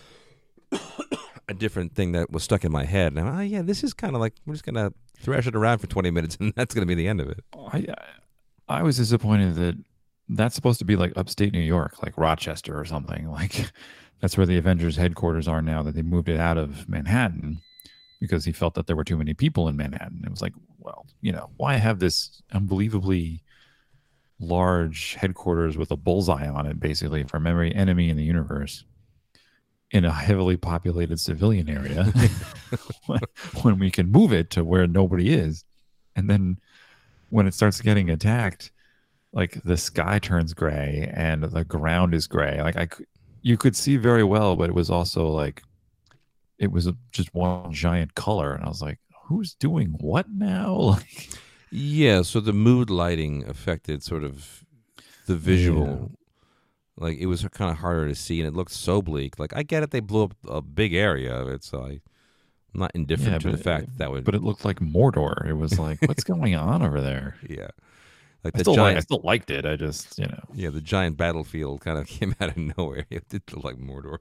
a different thing that was stuck in my head. And I'm, oh yeah, this is kind of like we're just gonna thrash it around for twenty minutes and that's gonna be the end of it. I I was disappointed that that's supposed to be like upstate New York, like Rochester or something. Like that's where the Avengers headquarters are now, that they moved it out of Manhattan because he felt that there were too many people in Manhattan. It was like, well, you know, why have this unbelievably large headquarters with a bullseye on it, basically, for every enemy in the universe in a heavily populated civilian area when, when we can move it to where nobody is. And then when it starts getting attacked, like the sky turns gray and the ground is gray. Like I, c- you could see very well, but it was also like, it was a, just one giant color. And I was like, who's doing what now? Like, Yeah, so the mood lighting affected sort of the visual. Like it was kind of harder to see, and it looked so bleak. Like I get it, they blew up a big area of it, so I, I'm not indifferent Yeah, to but the fact that, that would. but it looked like Mordor. It was like, what's going on over there? yeah, like I the still, like, I giant. still liked it. I just, you know, Yeah, the giant battlefield kind of came out of nowhere. It did look like Mordor.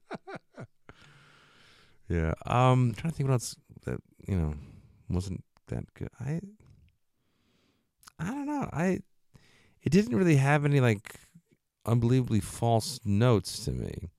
yeah, um, trying to think what else that you know wasn't that good. I, I don't know. I, it didn't really have any like unbelievably false notes to me.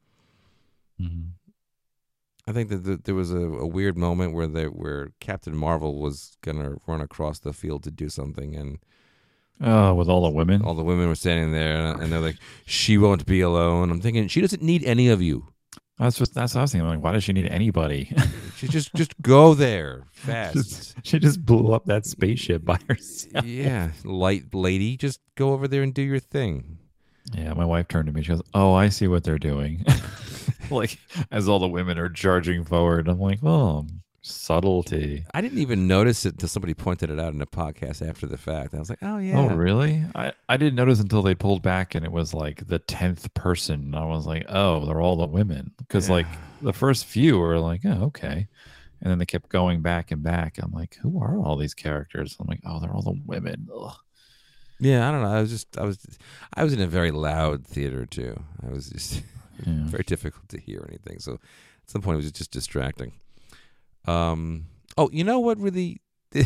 I think that the, there was a, a weird moment where they, where Captain Marvel was gonna run across the field to do something, and Oh, with all the women. All the women were standing there, and they're like, "She won't be alone." I'm thinking, she doesn't need any of you. That's what that's what I was thinking. Like, why does she need anybody? She just just go there fast. Just- she just blew up that spaceship by herself. Yeah, light lady, just go over there and do your thing. Yeah, my wife turned to me. She goes, "Oh, I see what they're doing." Like, as all the women are charging forward, I'm like, "Oh, subtlety." I didn't even notice it until somebody pointed it out in a podcast after the fact. I was like, "Oh yeah." Oh, really? I, I didn't notice until they pulled back and it was like the tenth person. I was like, "Oh, they're all the women." Because Yeah. like the first few were like, "Oh, okay," and then they kept going back and back. I'm like, "Who are all these characters?" I'm like, "Oh, they're all the women." Ugh. Yeah, I don't know. I was just, I was, I was in a very loud theater too. I was just Yeah. very difficult to hear anything. So at some point, it was just distracting. Um. Oh, you know what? Really, the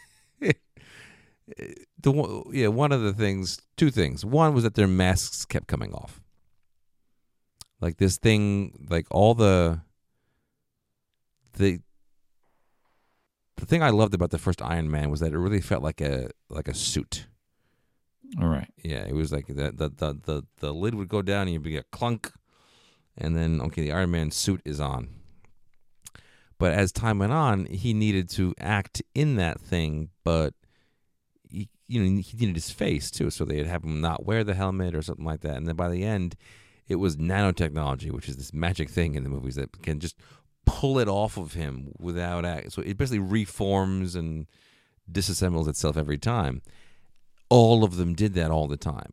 one- yeah, one of the things, two things. One was that their masks kept coming off. Like this thing, like all the the the thing I loved about the first Iron Man was that it really felt like a like a suit. All right. Yeah, it was like the the the the, the lid would go down and you'd be a clunk, and then okay, the Iron Man suit is on. But as time went on, he needed to act in that thing, but he, you know, he needed his face too, so they'd have him not wear the helmet or something like that. And then by the end, it was nanotechnology, which is this magic thing in the movies that can just pull it off of him without act. So it basically reforms and disassembles itself every time. All of them did that all the time.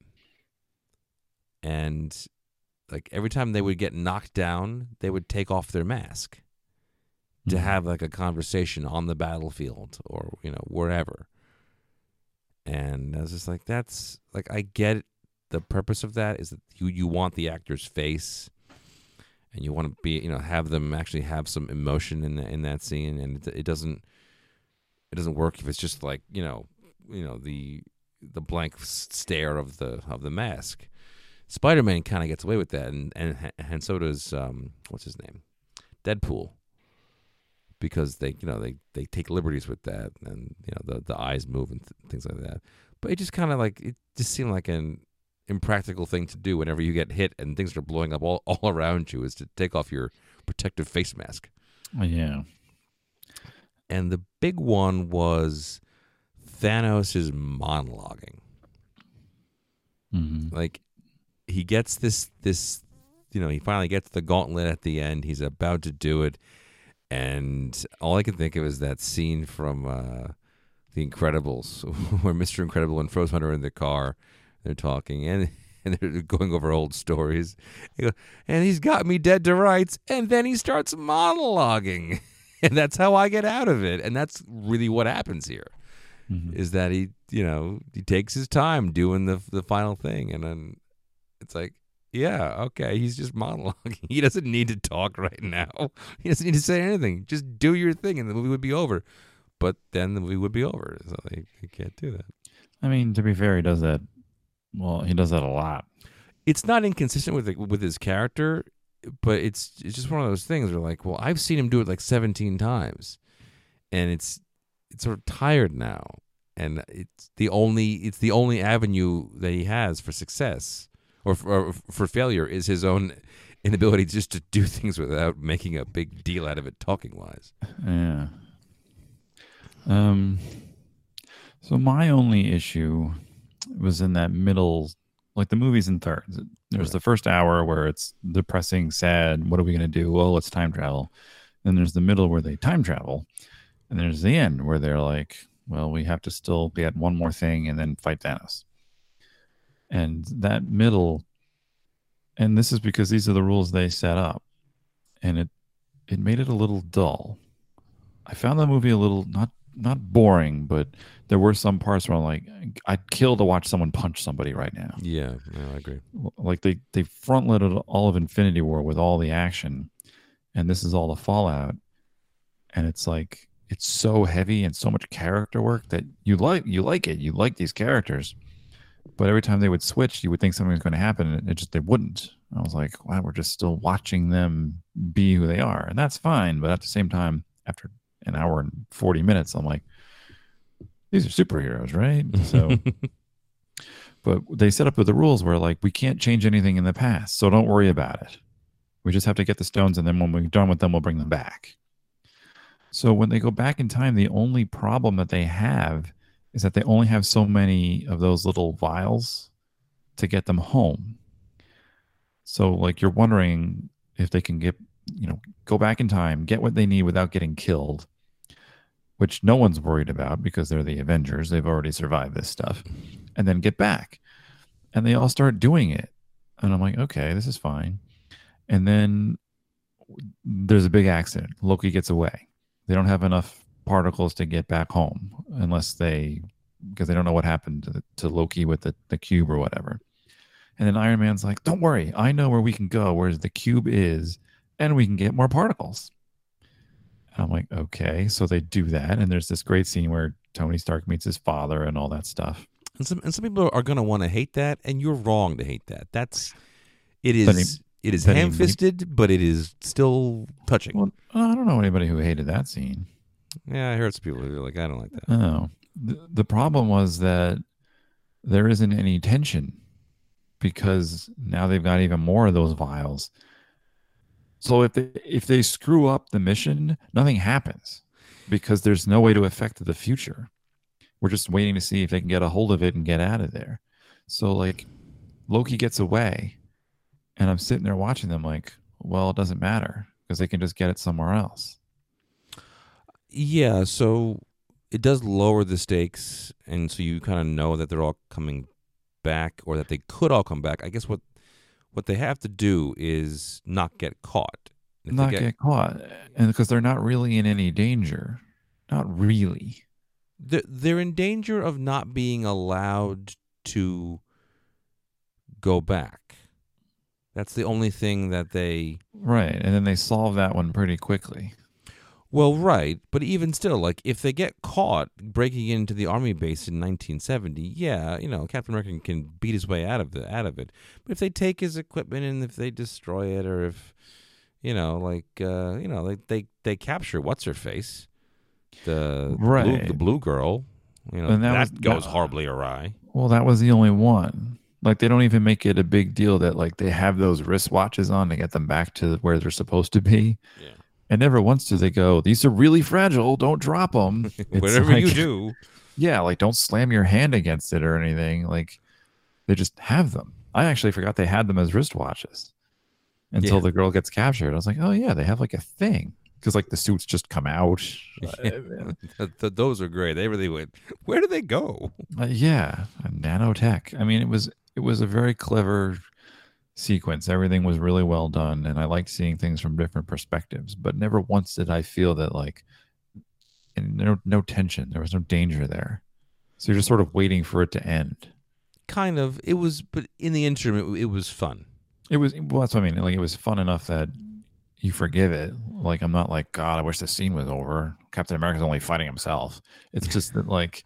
And like every time they would get knocked down, they would take off their mask to have like a conversation on the battlefield or, you know, wherever. And I was just like, that's like, I get it. The purpose of that is that you, you want the actor's face and you want to be, you know, have them actually have some emotion in the, in that scene. And it, it doesn't, it doesn't work if it's just like, you know, you know, the, the blank stare of the, of the mask. Spider-Man kind of gets away with that. And, and, and so does, um, what's his name? Deadpool. Because they, you know, they, they take liberties with that, and you know the, the eyes move and th- things like that. But it just kind of like it just seemed like an impractical thing to do whenever you get hit and things are blowing up all, all around you, is to take off your protective face mask. Yeah. And the big one was Thanos' monologuing. Mm-hmm. Like he gets this this, you know, he finally gets the gauntlet at the end. He's about to do it. And all I can think of is that scene from uh, The Incredibles where Mister Incredible and Froze Hunter are in the car. They're talking and, and they're going over old stories. He goes, and he's got me dead to rights. And then he starts monologuing. And that's how I get out of it. And that's really what happens here, Mm-hmm. is that he, you know, he takes his time doing the the final thing. And then it's like, yeah, okay, he's just monologuing. He doesn't need to talk right now. He doesn't need to say anything. Just do your thing and the movie would be over. But then the movie would be over. So they, they can't do that. I mean, to be fair, he does that. Well, he does that a lot. It's not inconsistent with with his character, but it's it's just one of those things where like, well, I've seen him do it like seventeen times. And it's it's sort of tired now. And it's the only it's the only avenue that he has for success. Or for, or for failure is his own inability just to do things without making a big deal out of it, talking wise. Yeah. Um. So my only issue was in that middle, like the movie's in thirds. There's the first hour where it's depressing, sad. What are we gonna do? Well, let's time travel. Then there's the middle where they time travel, and there's the end where they're like, well, we have to still get one more thing and then fight Thanos. And that middle, and this is because these are the rules they set up, and it it made it a little dull. I found the movie a little not not boring, but there were some parts where I'm like, I'd kill to watch someone punch somebody right now. Yeah, yeah, I agree. Like they they front loaded all of Infinity War with all the action, and this is all the fallout, and it's like it's so heavy and so much character work that you like you like it you like these characters. But every time they would switch, you would think something was going to happen, and it just they wouldn't. I was like, wow, we're just still watching them be who they are, and that's fine. But at the same time, after an hour and forty minutes, I'm like, these are superheroes, right? So But they set up with the rules where like we can't change anything in the past, so don't worry about it. We just have to get the stones, and then when we're done with them, we'll bring them back. So when they go back in time, the only problem that they have is that they only have so many of those little vials to get them home. So like you're wondering if they can get, you know, go back in time, get what they need without getting killed, which no one's worried about because they're the Avengers. They've already survived this stuff, and then get back. And they all start doing it. And I'm like, okay, this is fine. And then there's a big accident. Loki gets away. They don't have enough particles to get back home unless they, because they don't know what happened to, the, to Loki with the, the cube or whatever. And then Iron Man's like, don't worry, I know where we can go, where the cube is, and we can get more particles. And I'm like, okay. So they do that. And there's this great scene where Tony Stark meets his father and all that stuff. And some and some people are going to want to hate that, and you're wrong to hate that. That's it is Penny, it is Penny, ham-fisted, but it is still touching. Well, I don't know anybody who hated that scene. Yeah, I heard some people who are like, I don't like that. Oh, the, the problem was that there isn't any tension because now they've got even more of those vials. So if they if they screw up the mission, nothing happens because there's no way to affect the future. We're just waiting to see if they can get a hold of it and get out of there. So like Loki gets away and I'm sitting there watching them like, well, it doesn't matter because they can just get it somewhere else. Yeah, so it does lower the stakes, and so you kind of know that they're all coming back, or that they could all come back. I guess what what they have to do is not get caught. If Not they get, caught, and because they're not really in any danger. Not really. They're, they're in danger of not being allowed to go back. That's the only thing that they... Right, and then they solve that one pretty quickly. Well, right, but even still, like, if they get caught breaking into the army base in nineteen seventy, yeah, you know, Captain America can beat his way out of the out of it. But if they take his equipment and if they destroy it, or if, you know, like, uh, you know, they they, they capture what's her face, the right. blue, the blue girl, you know, And that that, was- goes that- horribly awry. Well, that was the only one. Like, they don't even make it a big deal that, like, they have those wristwatches on to get them back to where they're supposed to be. Yeah. And never once do they go, these are really fragile, don't drop them. Whatever you do. Yeah, like, don't slam your hand against it or anything. Like, they just have them. I actually forgot they had them as wristwatches until Yeah. the girl gets captured. I was like, oh, yeah, they have, like, a thing. Because, like, the suits just come out. Yeah. Th- th- those are great. They really went. Where do they go? Uh, yeah, nanotech. I mean, it was it was a very clever sequence. Everything was really well done, and I liked seeing things from different perspectives. But never once did I feel that like, and no no tension. There was no danger there. So you're just sort of waiting for it to end. Kind of. It was, but in the interim, it, it was fun. It was well, that's what I mean. Like it was fun enough that you forgive it. Like I'm not like God. I wish the scene was over. Captain America's only fighting himself. It's just that like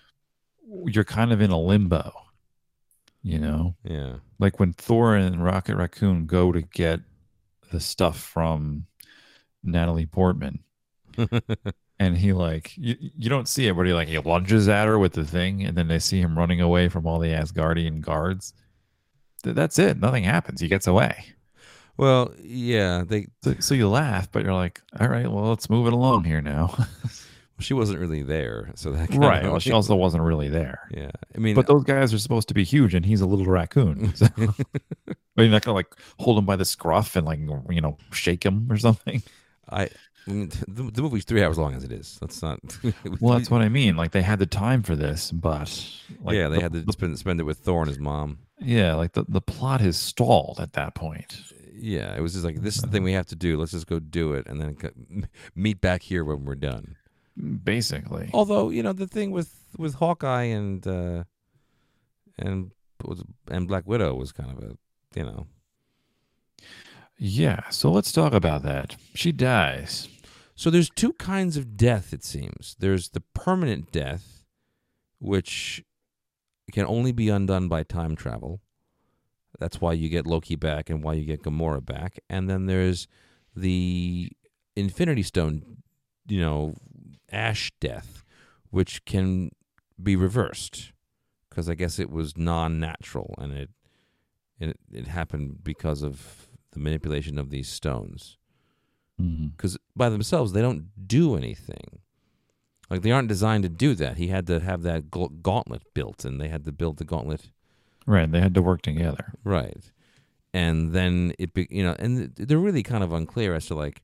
you're kind of in a limbo. You know. Yeah. Like when Thor and Rocket Raccoon go to get the stuff from Natalie Portman, and he like you, you don't see it, but he like he lunges at her with the thing, and then they see him running away from all the Asgardian guards. Th- That's it. Nothing happens. He gets away. Well, yeah. They. So, so you laugh, but you're like, all right, well, let's move it along here now. She wasn't really there, so that kind Right. of, Well, she also wasn't really there. Yeah. I mean, But those guys are supposed to be huge, and he's a little raccoon. So. But you're not gonna like hold him by the scruff and like you know shake him or something. I. I mean, the, the movie's three hours long as it is. That's not. Well, that's what I mean. Like they had the time for this, but like, yeah, they the, had to the- spend, spend it with Thor and his mom. yeah, like the, the plot has stalled at that point. Yeah, it was just like, this is the thing we have to do. Let's just go do it, and then co- meet back here when we're done. Basically, Although, you know, the thing with, with Hawkeye and uh, and was and Black Widow was kind of a, you know. yeah. So let's talk about that. She dies. So there's two kinds of death, it seems. There's the permanent death, which can only be undone by time travel. That's why you get Loki back and why you get Gamora back. And then there's the Infinity Stone, you know, ash death, which can be reversed. because I guess it was non-natural, and it, it it happened because of the manipulation of these stones. Because mm-hmm. by themselves, they don't do anything. Like, they aren't designed to do that. He had to have that gauntlet built, and they had to build the gauntlet. Right, they had to work together. Right. And then it, be, you know, and they're really kind of unclear as to, like,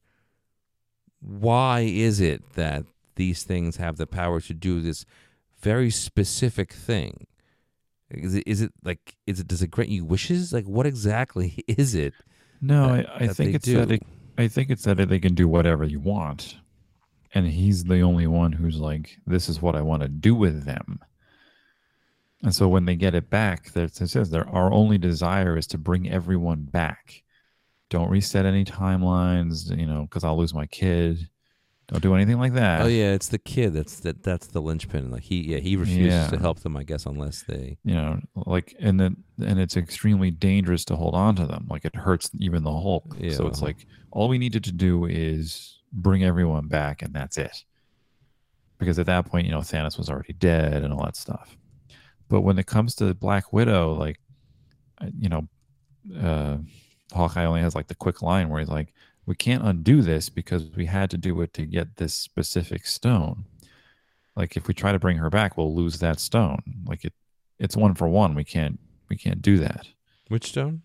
why is it that these things have the power to do this very specific thing? Is it, is it like, is it, does it grant you wishes? Like, what exactly is it? No, that, I, I that think it's do? that it, I think it's that they can do whatever you want. And he's the only one who's like, this is what I want to do with them. And so when they get it back, it says there, our only desire is to bring everyone back. Don't reset any timelines, you know, because I'll lose my kid. Don't do anything like that. Oh yeah, it's the kid that's that that's the linchpin. Like he yeah he refuses yeah. to help them, I guess, unless they you know like and then and it's extremely dangerous to hold on to them. Like it hurts even the Hulk. Yeah, so it's uh-huh. like all we needed to do is bring everyone back, and that's it. Because at that point, you know, Thanos was already dead and all that stuff. But when it comes to Black Widow, like, you know, uh, Hawkeye only has like the quick line where he's like, we can't undo this because we had to do it to get this specific stone. Like if we try to bring her back, we'll lose that stone. Like it, it's one for one. We can't, we can't do that. Which stone?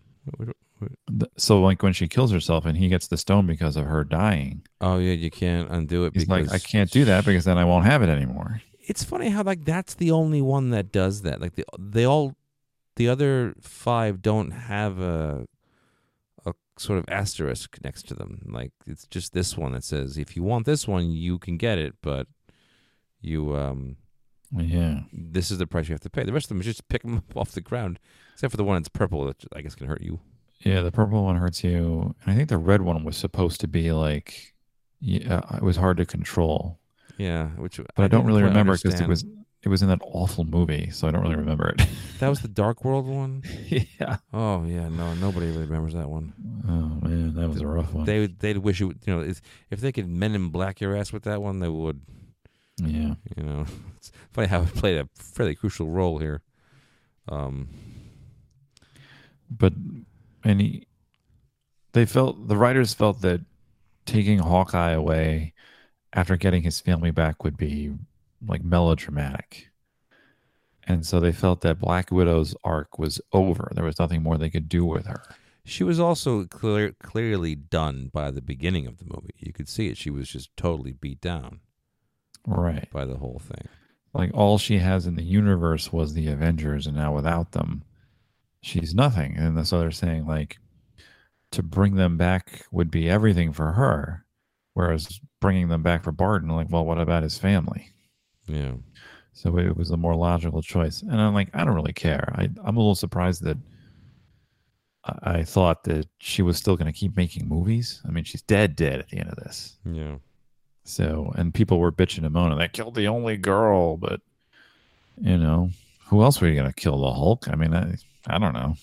So like when she kills herself and he gets the stone because of her dying. Oh yeah, you can't undo it. He's because like, I can't do that because then I won't have it anymore. It's funny how like that's the only one that does that. Like the, they all, the other five don't have a a sort of asterisk next to them. Like it's just this one that says if you want this one, you can get it, but you um yeah, this is the price you have to pay. The rest of them is just pick them up off the ground, except for the one that's purple that I guess can hurt you. Yeah, the purple one hurts you, and I think the red one was supposed to be like, yeah, it was hard to control. Yeah, which but I, I don't really remember because it was it was in that awful movie, so I don't really remember it. That was the Dark World one. Yeah. Oh yeah, no, nobody really remembers that one. Oh man, that was a rough one. They would they'd wish it, you know, if, if they could Men in Black your ass with that one, they would. Yeah. You know, it's funny how it played a fairly crucial role here. Um. But and he, they felt the writers felt that taking Hawkeye away after getting his family back would be like melodramatic. And so they felt that Black Widow's arc was over. There was nothing more they could do with her. She was also clear, clearly done by the beginning of the movie. You could see it. She was just totally beat down. Right. By the whole thing. Like all she has in the universe was the Avengers, and now without them, she's nothing. And so they're saying like to bring them back would be everything for her. Whereas bringing them back for Barton, like, well, what about his family? Yeah. So it was a more logical choice. And I'm like, I don't really care. I, I'm a little surprised that I, I thought that she was still going to keep making movies. I mean, she's dead, dead at the end of this. Yeah. So, and people were bitching and moaning, they killed the only girl. But, you know, who else were you going to kill? The Hulk? I mean, I, I don't know.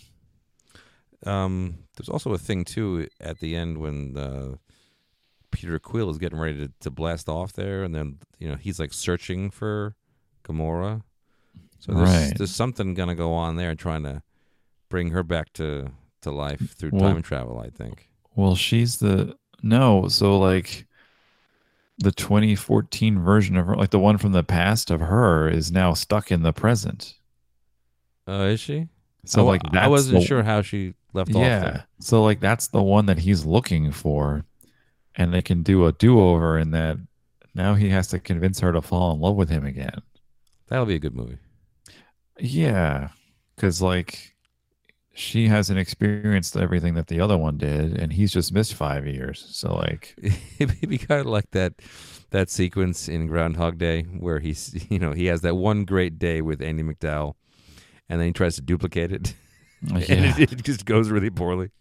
Um, there's also a thing, too, at the end when the Peter Quill is getting ready to, to blast off there, and then you know he's like searching for Gamora. So there's, right. there's something gonna go on there, trying to bring her back to, to life through well, time travel. I think. Well, she's the no. So like the twenty fourteen version of her, like the one from the past of her, is now stuck in the present. Uh, is she? So I, like that's I wasn't the, sure how she left yeah. off there. So like that's the one that he's looking for. And they can do a do-over in that now he has to convince her to fall in love with him again. That'll be a good movie. Yeah, because like she hasn't experienced everything that the other one did, and he's just missed five years. So like, it'd be kind of like that that sequence in Groundhog Day where he's you know he has that one great day with Andy McDowell, and then he tries to duplicate it, yeah. and it, it just goes really poorly.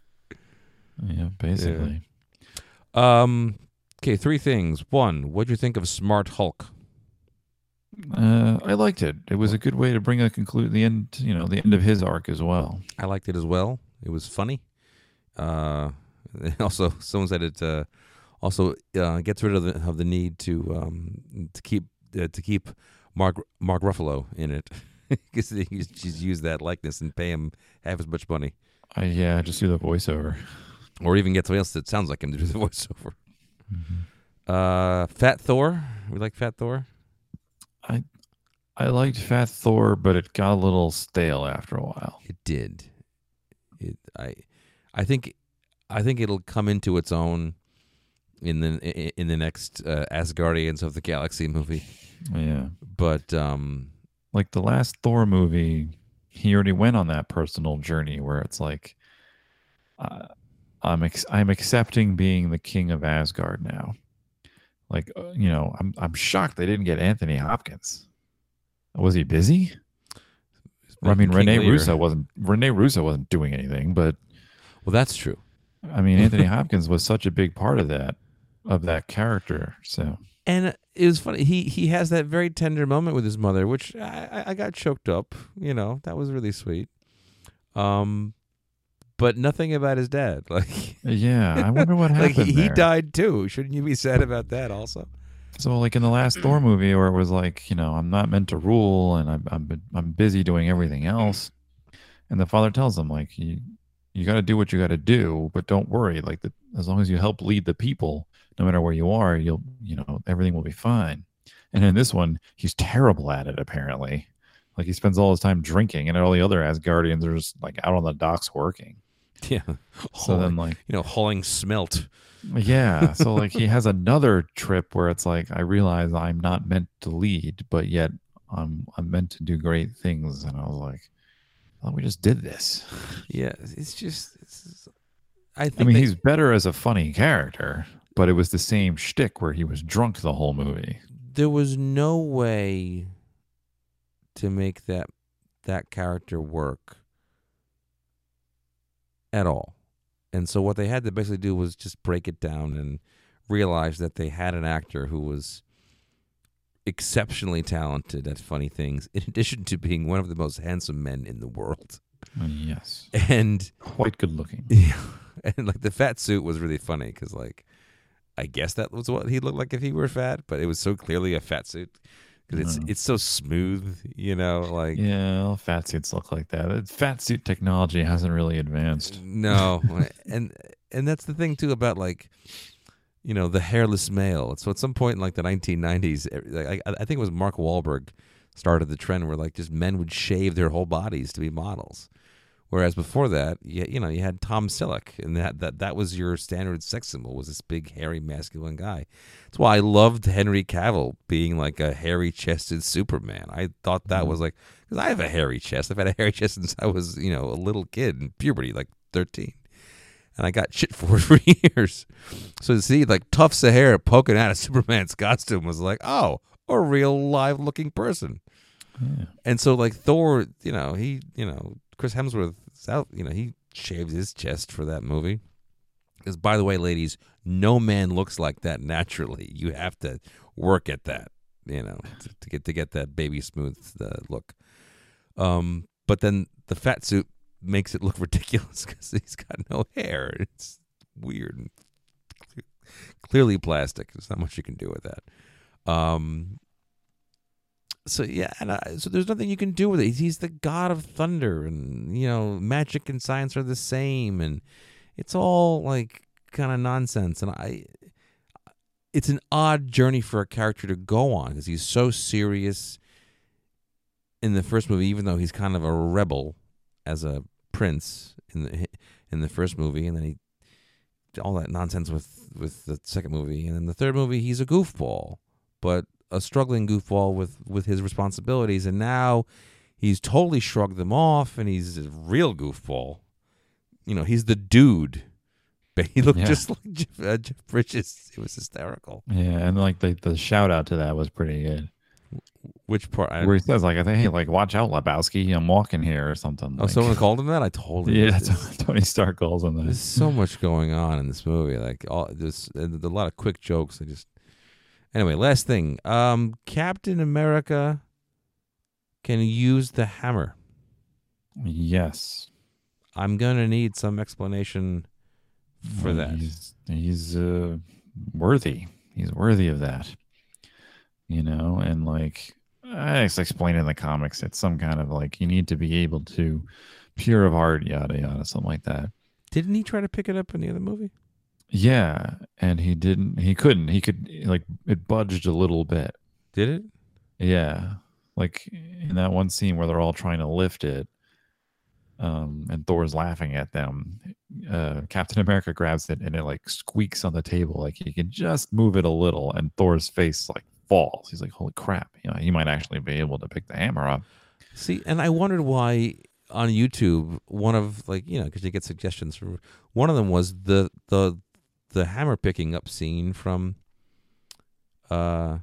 Yeah, basically. Yeah. Um. Okay, three things. One, what'd you think of Smart Hulk? Uh, I liked it. It was a good way to bring a conclude the end. You know, the end of his arc as well. I liked it as well. It was funny. Uh, also, someone said it. Uh, also, uh, gets rid of the of the need to um to keep uh, to keep Mark Mark Ruffalo in it. Because they just just use that likeness and pay him half as much money, I, yeah, just do the voiceover. or even get somebody else that sounds like him to do the voiceover. Uh, Fat Thor. We like Fat Thor. I I liked Fat Thor, but it got a little stale after a while. It did. It. I. I think. I think it'll come into its own in the in the next uh, Asgardians of the Galaxy movie. Yeah. But um, Like the last Thor movie, he already went on that personal journey where it's like, uh, I'm ex- I'm accepting being the king of Asgard now. Like, uh, you know, I'm I'm shocked they didn't get Anthony Hopkins. Was he busy? I mean, King Rene Lear. Russo wasn't Rene Russo wasn't doing anything, but Well, that's true. I mean, Anthony Hopkins was such a big part of that of that character. So And it was funny. He he has that very tender moment with his mother, which I, I- I got choked up. You know, that was really sweet. Um, but nothing about his dad. Like, yeah, I wonder what like happened. he, he there. died too. Shouldn't you be sad about that also? So, like in the last Thor movie, where it was like, you know, I'm not meant to rule, and I'm I'm I'm busy doing everything else, and the father tells him like, you you got to do what you got to do, but don't worry. Like, the, as long as you help lead the people, no matter where you are, you'll you know everything will be fine. And in this one, he's terrible at it. Apparently, like he spends all his time drinking, and all the other Asgardians are just like out on the docks working. Yeah. So then, like, you know, hauling smelt. yeah. So like he has another trip where it's like I realize I'm not meant to lead, but yet I'm I'm meant to do great things. And I was like, I thought we just did this. Yeah, it's just. It's, I think. I mean, they- he's better as a funny character, but it was the same shtick where he was drunk the whole movie. there was no way to make that that character work at all. And so what they had to basically do was just break it down and realize that they had an actor who was exceptionally talented at funny things, in addition to being one of the most handsome men in the world. Yes, And quite good looking. yeah, and like the fat suit was really funny because like I guess that was what he looked like if he were fat, but it was so clearly a fat suit because it's No. it's so smooth, you know, like Yeah, all fat suits look like that. Fat suit technology hasn't really advanced. no, and and that's the thing too about like you know the hairless male. So at some point in like the nineteen nineties, I, I think it was Mark Wahlberg started the trend where like just men would shave their whole bodies to be models. Whereas before that, you, you know, you had Tom Selleck, and that, that that was your standard sex symbol, was this big, hairy, masculine guy. That's why I loved Henry Cavill being like a hairy-chested Superman. I thought that was like, because I have a hairy chest. I've had a hairy chest since I was, you know, a little kid in puberty, like thirteen. And I got shit for it for years. So to see like tufts of hair poking out of Superman's costume was like, oh, a real live-looking person. Yeah. And so, like Thor, you know, he, you know, Chris Hemsworth, out, you know, he shaved his chest for that movie. Because, by the way, ladies, no man looks like that naturally. You have to work at that, you know, to, to get to get that baby smooth uh, look. Um, but then the fat suit makes it look ridiculous because he's got no hair. It's weird and clearly plastic. There's not much you can do with that. Um. So yeah, and I, so there's nothing you can do with it. He's the god of thunder, and you know, magic and science are the same, and it's all like kind of nonsense. And I, it's an odd journey for a character to go on because he's so serious in the first movie, even though he's kind of a rebel as a prince in the in the first movie, and then he all that nonsense with with the second movie, and then the third movie he's a goofball, but a struggling goofball with, with his responsibilities, and now he's totally shrugged them off, and he's a real goofball. You know, he's the dude. But he looked Yeah. just like Jeff, uh, Jeff Bridges. It was hysterical. Yeah, and like the, the shout out to that was pretty good. Which part? I, Where he says like, I think, hey, like, watch out, Lebowski, I'm walking here or something. oh, like, someone called him that? I totally yeah, missed it. Tony Stark calls him There's that. so much going on in this movie. Like all there's, there's a lot of quick jokes. I just anyway. Last thing, um, Captain America can use the hammer. Yes, I'm gonna need some explanation for Well, that. He's he's uh, worthy. He's worthy of that. You know, and like it's explained in the comics. It's some kind of like you need to be able to pure of heart, yada yada, something like that. Didn't he try to pick it up in the other movie? Yeah, and he didn't. He couldn't. He could like it budged a little bit. Did it? Yeah, like in that one scene where they're all trying to lift it, um, and Thor's laughing at them. Uh, Captain America grabs it and it like squeaks on the table. Like he can just move it a little, and Thor's face like falls. He's like, "Holy crap!" You know, he might actually be able to pick the hammer up. See, and I wondered why on YouTube one of like you know because you get suggestions from one of them was the the the hammer picking up scene from uh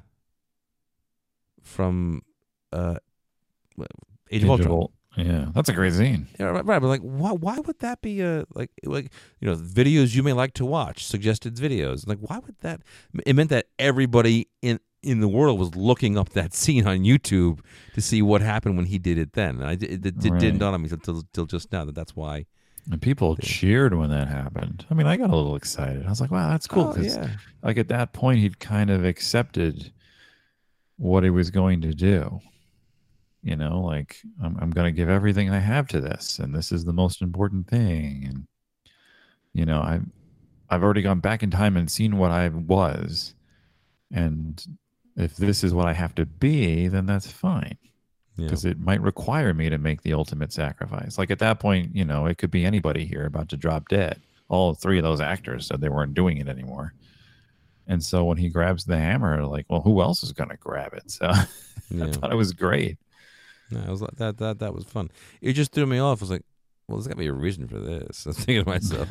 from uh Age of Ultron. Yeah, that's a great scene. Yeah, right, right. But like, why? Why would that be a like like you know videos you may like to watch, suggested videos? Like, why would that? It meant that everybody in in the world was looking up that scene on YouTube to see what happened when he did it. Then and I it, it, it Right. didn't dawn on me until till just now that that's why. And people cheered when that happened. I mean, I got a little excited. I was like, "Wow, that's cool!" Oh, Because yeah. like at that point, he'd kind of accepted what he was going to do. You know, like I'm, I'm going to give everything I have to this, and this is the most important thing. And you know, I've I've already gone back in time and seen what I was, and if this is what I have to be, then that's fine. Yeah. Because it might require me to make the ultimate sacrifice. Like at that point, you know, it could be anybody here about to drop dead. All three of those actors said they weren't doing it anymore. And so when he grabs the hammer, like, well, who else is going to grab it? So Yeah. I thought it was great. No, it was like that that that was fun. It just threw me off. I was like, well, there's got to be a reason for this. I was thinking to myself.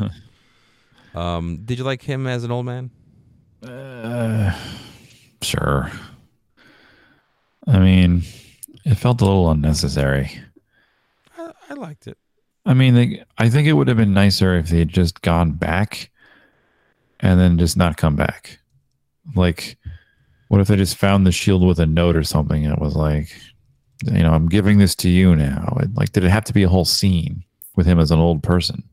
um, did you like him as an old man? Uh, sure. I mean, it felt a little unnecessary. I, I liked it. I mean, they, I think it would have been nicer if they had just gone back and then just not come back. Like, what if they just found the shield with a note or something? And it was like, you know, I'm giving this to you now. It, like, did it have to be a whole scene with him as an old person?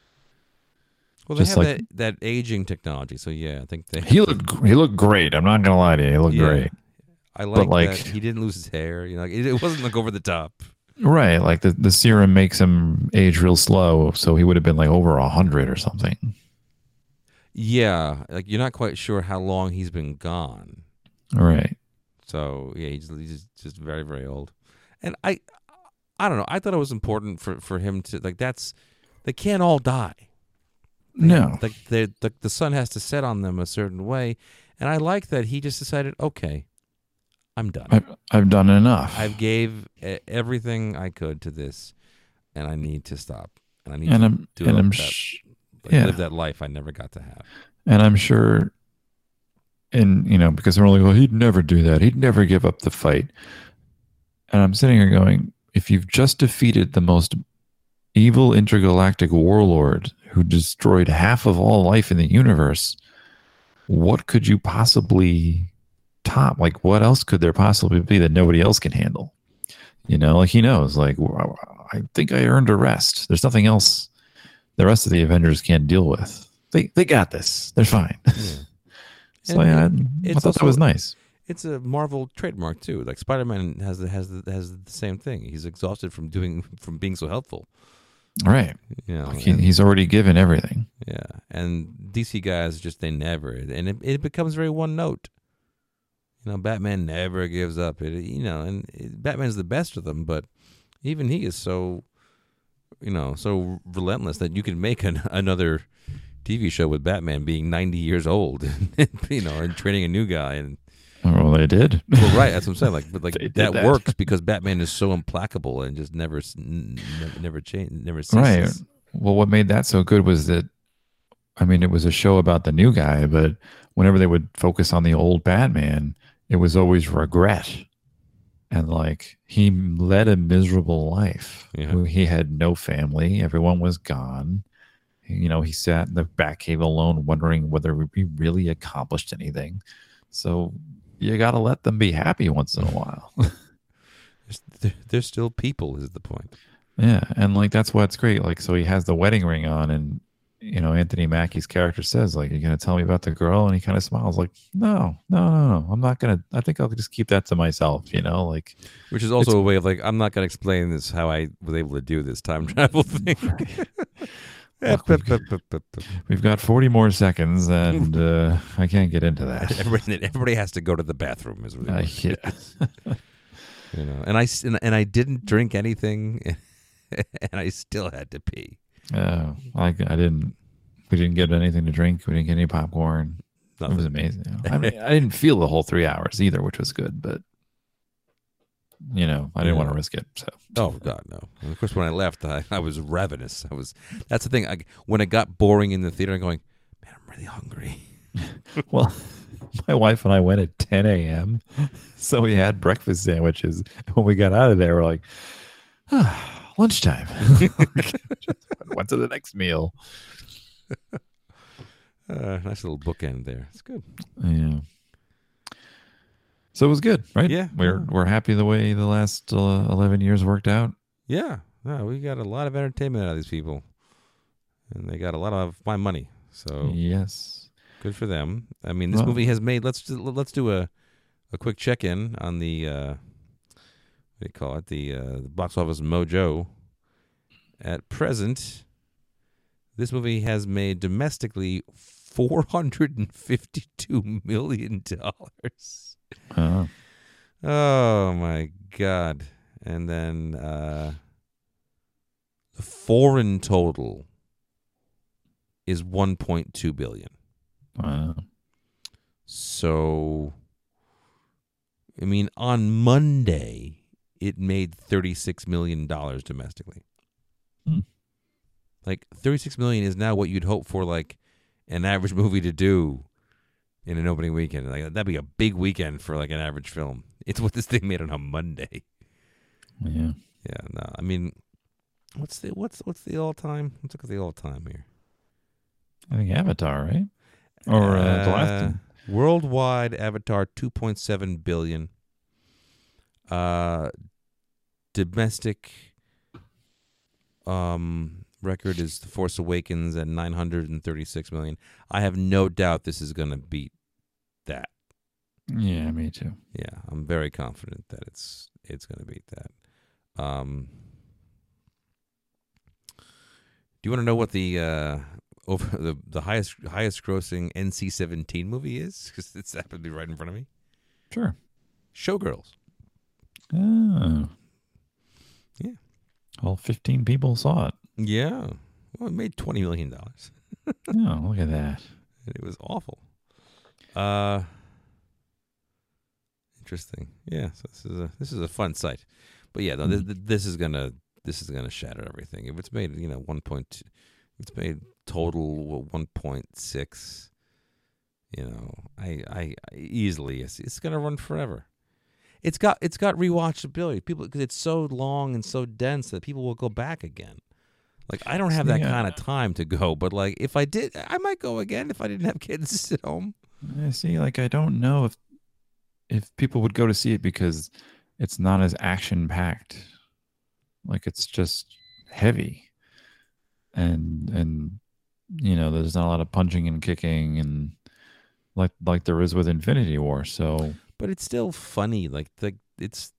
Well, they Just have like- that, that aging technology, so yeah, I think they. He looked, he looked great. I'm not gonna lie to you. He looked Yeah. great. I like, like- that he didn't lose his hair. You know, like, it, it wasn't like over the top. Right, like the, the serum makes him age real slow, so he would have been like over a hundred or something. Yeah, like you're not quite sure how long he's been gone. Right. So yeah, he's, he's just, just very very old. And I, I don't know. I thought it was important for, for him to like. That's they can't all die. They- No. like they, the the sun has to set on them a certain way. And I like that he just decided, okay, I'm done. I've, I've done enough. I've gave e- everything I could to this, and I need to stop. And I need and to I'm do and that, I'm that- sh- like, yeah. live that life I never got to have. and I'm sure, and you know, because they're like, well, he'd never do that. He'd never give up the fight. And I'm sitting here going, if you've just defeated the most evil intergalactic warlord who destroyed half of all life in the universe, what could you possibly top? Like, what else could there possibly be that nobody else can handle? You know, like he knows, like, "Well, I think I earned a rest. There's nothing else the rest of the Avengers can't deal with. They they got this. They're fine. Yeah. So And yeah, it- I, I it's thought that also- was nice. It's a Marvel trademark too. Like Spider-Man has the, has the, has the same thing. He's exhausted from doing from being so helpful. Right. You know, Like he, and- he's already given everything. yeah. And D C guys just they never, and it, it becomes very one note. You know, Batman never gives up. It you know, and it, Batman's the best of them, but even he is so, you know, so relentless that you can make an, another T V show with Batman being ninety years old, you know, and training a new guy and. Well, they did. Well, right. That's what I'm saying. Like, but like They did that, that. works because Batman is so implacable and just never, s- n- never, never change, never Right. ceases. Well, what made that so good was that, I mean, it was a show about the new guy, but whenever they would focus on the old Batman, it was always regret. And like he led a miserable life. Yeah. He had no family. Everyone was gone. You know, he sat in the Batcave alone, wondering whether he really accomplished anything. So you got to let them be happy once in a while. There's- They're, they're still people, is the point. Yeah, and like that's what's great. Like, so he has the wedding ring on, and you know, Anthony Mackie's character says, like, "You're gonna tell me about the girl," and he kind of smiles, like, "No, no, no, no. I'm not gonna. I think I'll just keep that to myself." You know, like, which is also it's- a way of like, I'm not going to explain this how I was able to do this time travel thing. Look, we've, got, we've got forty more seconds, and uh, I can't get into that. Everybody, everybody has to go to the bathroom. Is really Uh, what yeah. it is. You know, and I s- and, and I didn't drink anything, and I still had to pee. Uh, I, I didn't. We didn't get anything to drink. We didn't get any popcorn. Nothing. It was amazing. I mean, I didn't feel the whole three hours either, which was good. But you know, I didn't Yeah. want to risk it. So, Oh God, no! And of course, when I left, I, I was ravenous. I was. That's the thing. I, when it got boring in the theater, I'm going, man, I'm really hungry. well, my wife and I went at ten a.m. So we had breakfast sandwiches. When we got out of there, we're like, ah, lunchtime. Went to the next meal. Uh, nice little bookend there. It's good. Yeah. So it was good, right? Yeah. We're Yeah. we're happy the way the last uh, eleven years worked out. Yeah, no, we got a lot of entertainment out of these people, and they got a lot of my money. So Yes. good for them. I mean, this Well- movie has made. Let's just, let's do a a quick check in on the uh, what do you call it? The, uh, the box office mojo. At present, this movie has made domestically four hundred and fifty-two million dollars. Oh. Oh my God! And then uh, the foreign total is one point two billion. Wow. So, I mean, on Monday, it made thirty-six million dollars domestically. Hmm. Like thirty-six million is now what you'd hope for, like an average movie to do in an opening weekend. Like that'd be a big weekend for like an average film. It's what this thing made on a Monday. Yeah. Yeah, no, I mean, what's the what's what's the all time? Let's look at the all time here. I think Avatar, right? Or uh, the last one. Worldwide, Avatar two point seven billion. Uh, domestic um record is The Force Awakens at nine hundred and thirty-six million. I have no doubt this is going to beat that. Yeah, me too. Yeah, I'm very confident that it's it's going to beat that. Um, do you want to know what the uh, over the the highest highest grossing N C seventeen movie is? Because it's happened to be right in front of me. Sure. Showgirls. Oh. Yeah. All fifteen people saw it. Yeah. Well, it made twenty million dollars. Oh, look at that. And it was awful. Uh, interesting. Yeah. So this is a this is a fun site, but yeah, no, this, this is gonna this is gonna shatter everything. If it's made, you know, one point two, it's made total one point six. You know, I, I, I easily it's, it's gonna run forever. It's got it's got rewatchability. People, because it's so long and so dense that people will go back again. Like I don't have that Yeah. kind of time to go, but like if I did, I might go again if I didn't have kids at home. I see. Like, I don't know if if people would go to see it because it's not as action packed. Like, it's just heavy, and and you know, there's not a lot of punching and kicking, and like like there is with Infinity War. So But it's still funny. Like the it's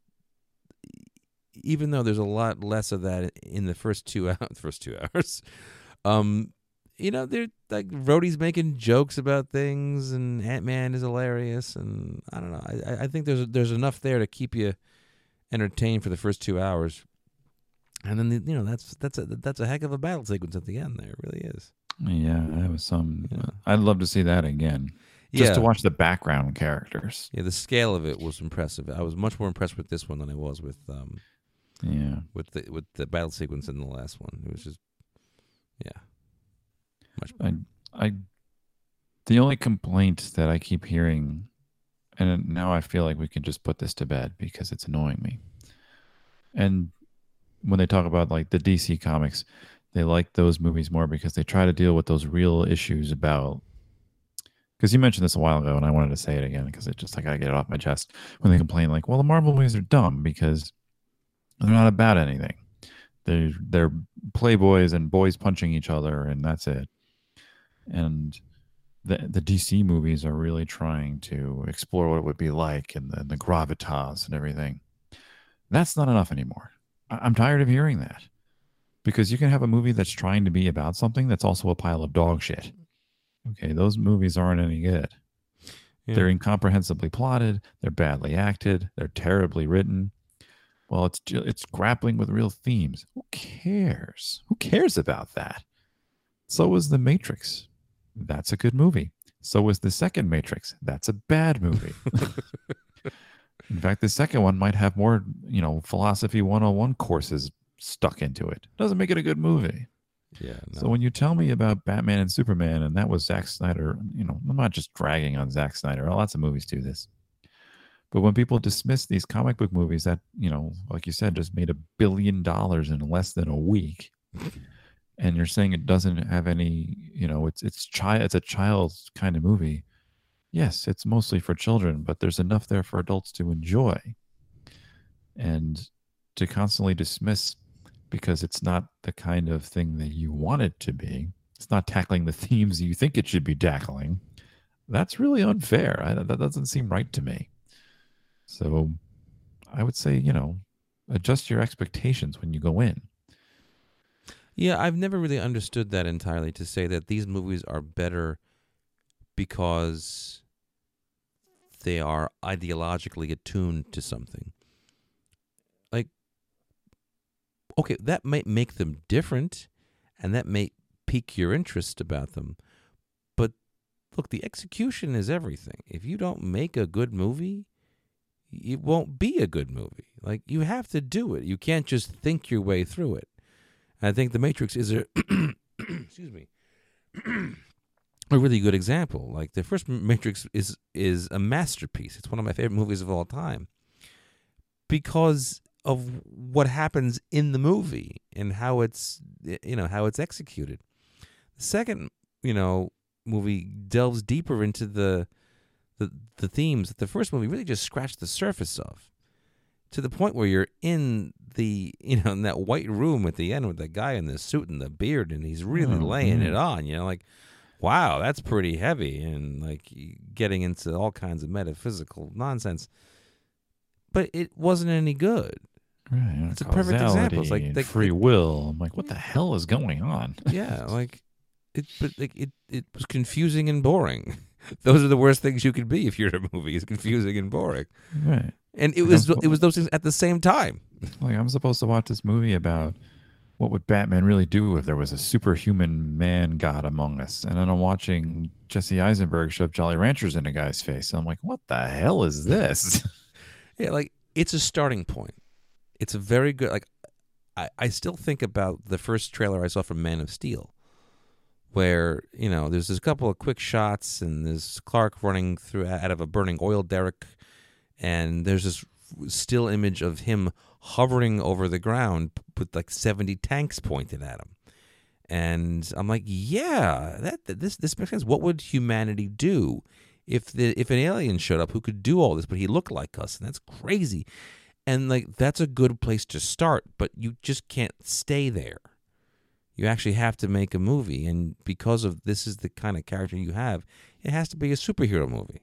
even though there's a lot less of that in the first two hours, first two hours. Um, you know, they're like Rhodey's making jokes about things, and Ant-Man is hilarious, and I don't know. I I think there's there's enough there to keep you entertained for the first two hours, and then the, you know that's that's a that's a heck of a battle sequence at the end. There, it really is. yeah, that was some. Yeah. I'd love to see that again, just Yeah. to watch the background characters. Yeah, the scale of it was impressive. I was much more impressed with this one than I was with um Yeah. with the with the battle sequence in the last one. It was just yeah. Much I, I, the only complaint that I keep hearing, and now I feel like we can just put this to bed because it's annoying me. And when they talk about like the D C comics, they like those movies more because they try to deal with those real issues about. Because you mentioned this a while ago, and I wanted to say it again because it's just like I gotta get it off my chest. When they complain, like, "Well, the Marvel movies are dumb because they're not about anything. They're they're playboys and boys punching each other, and that's it." And the the D C movies are really trying to explore what it would be like and the, the gravitas and everything. That's not enough anymore. I, I'm tired of hearing that because you can have a movie that's trying to be about something that's also a pile of dog shit. Okay, those movies aren't any good. Yeah. They're incomprehensibly plotted. They're badly acted. They're terribly written. Well, it's ju- it's grappling with real themes. Who cares? Who cares about that? So was The Matrix. That's a good movie. So was the second Matrix. That's a bad movie. In fact, the second one might have more, you know, philosophy one oh one courses stuck into it. Doesn't make it a good movie. Yeah. No. So when you tell me about Batman and Superman, and that was Zack Snyder, you know, I'm not just dragging on Zack Snyder. Lots of movies do this. But when people dismiss these comic book movies that, you know, like you said, just made a billion dollars in less than a week, and you're saying it doesn't have any, you know, it's it's child, it's a child's kind of movie. Yes, it's mostly for children, but there's enough there for adults to enjoy. And to constantly dismiss because it's not the kind of thing that you want it to be, it's not tackling the themes you think it should be tackling, that's really unfair. I, that doesn't seem right to me. So I would say, you know, adjust your expectations when you go in. Yeah, I've never really understood that entirely, to say that these movies are better because they are ideologically attuned to something. Like, okay, that might make them different, and that may pique your interest about them. But look, the execution is everything. If you don't make a good movie, it won't be a good movie. Like, you have to do it. You can't just think your way through it. I think The Matrix is a excuse me a really good example. Like, the first Matrix is is a masterpiece. It's one of my favorite movies of all time because of what happens in the movie and how it's you know how it's executed. The second you know movie delves deeper into the the the themes that the first movie really just scratched the surface of, to the point where you're in the, you know, in that white room at the end with the guy in the suit and the beard, and he's really Oh, laying man. it on, you know, like, wow, that's pretty heavy, and like getting into all kinds of metaphysical nonsense. But it wasn't any good. Right. It's a perfect example. It's like- Causality and like- free will. I'm like, what the hell is going on? Yeah, like it, but like it, it was confusing and boring. Those are the worst things you could be if you're in a movie. It's confusing and boring, Right. and it Like, was I'm- it was those things at the same time. Like, I'm supposed to watch this movie about what would Batman really do if there was a superhuman man god among us. And then I'm watching Jesse Eisenberg shove Jolly Ranchers in a guy's face. And I'm like, what the hell is this? Yeah, like, it's a starting point. It's a very good, like, I, I still think about the first trailer I saw from Man of Steel, where, you know, there's this couple of quick shots, and there's Clark running through out of a burning oil derrick, and there's this still image of him hovering over the ground with like seventy tanks pointed at him. And I'm like, yeah, that, that this this makes sense. What would humanity do if the if an alien showed up who could do all this, but he looked like us? And that's crazy. And like, that's a good place to start, but you just can't stay there. You actually have to make a movie, and because of this is the kind of character you have, it has to be a superhero movie.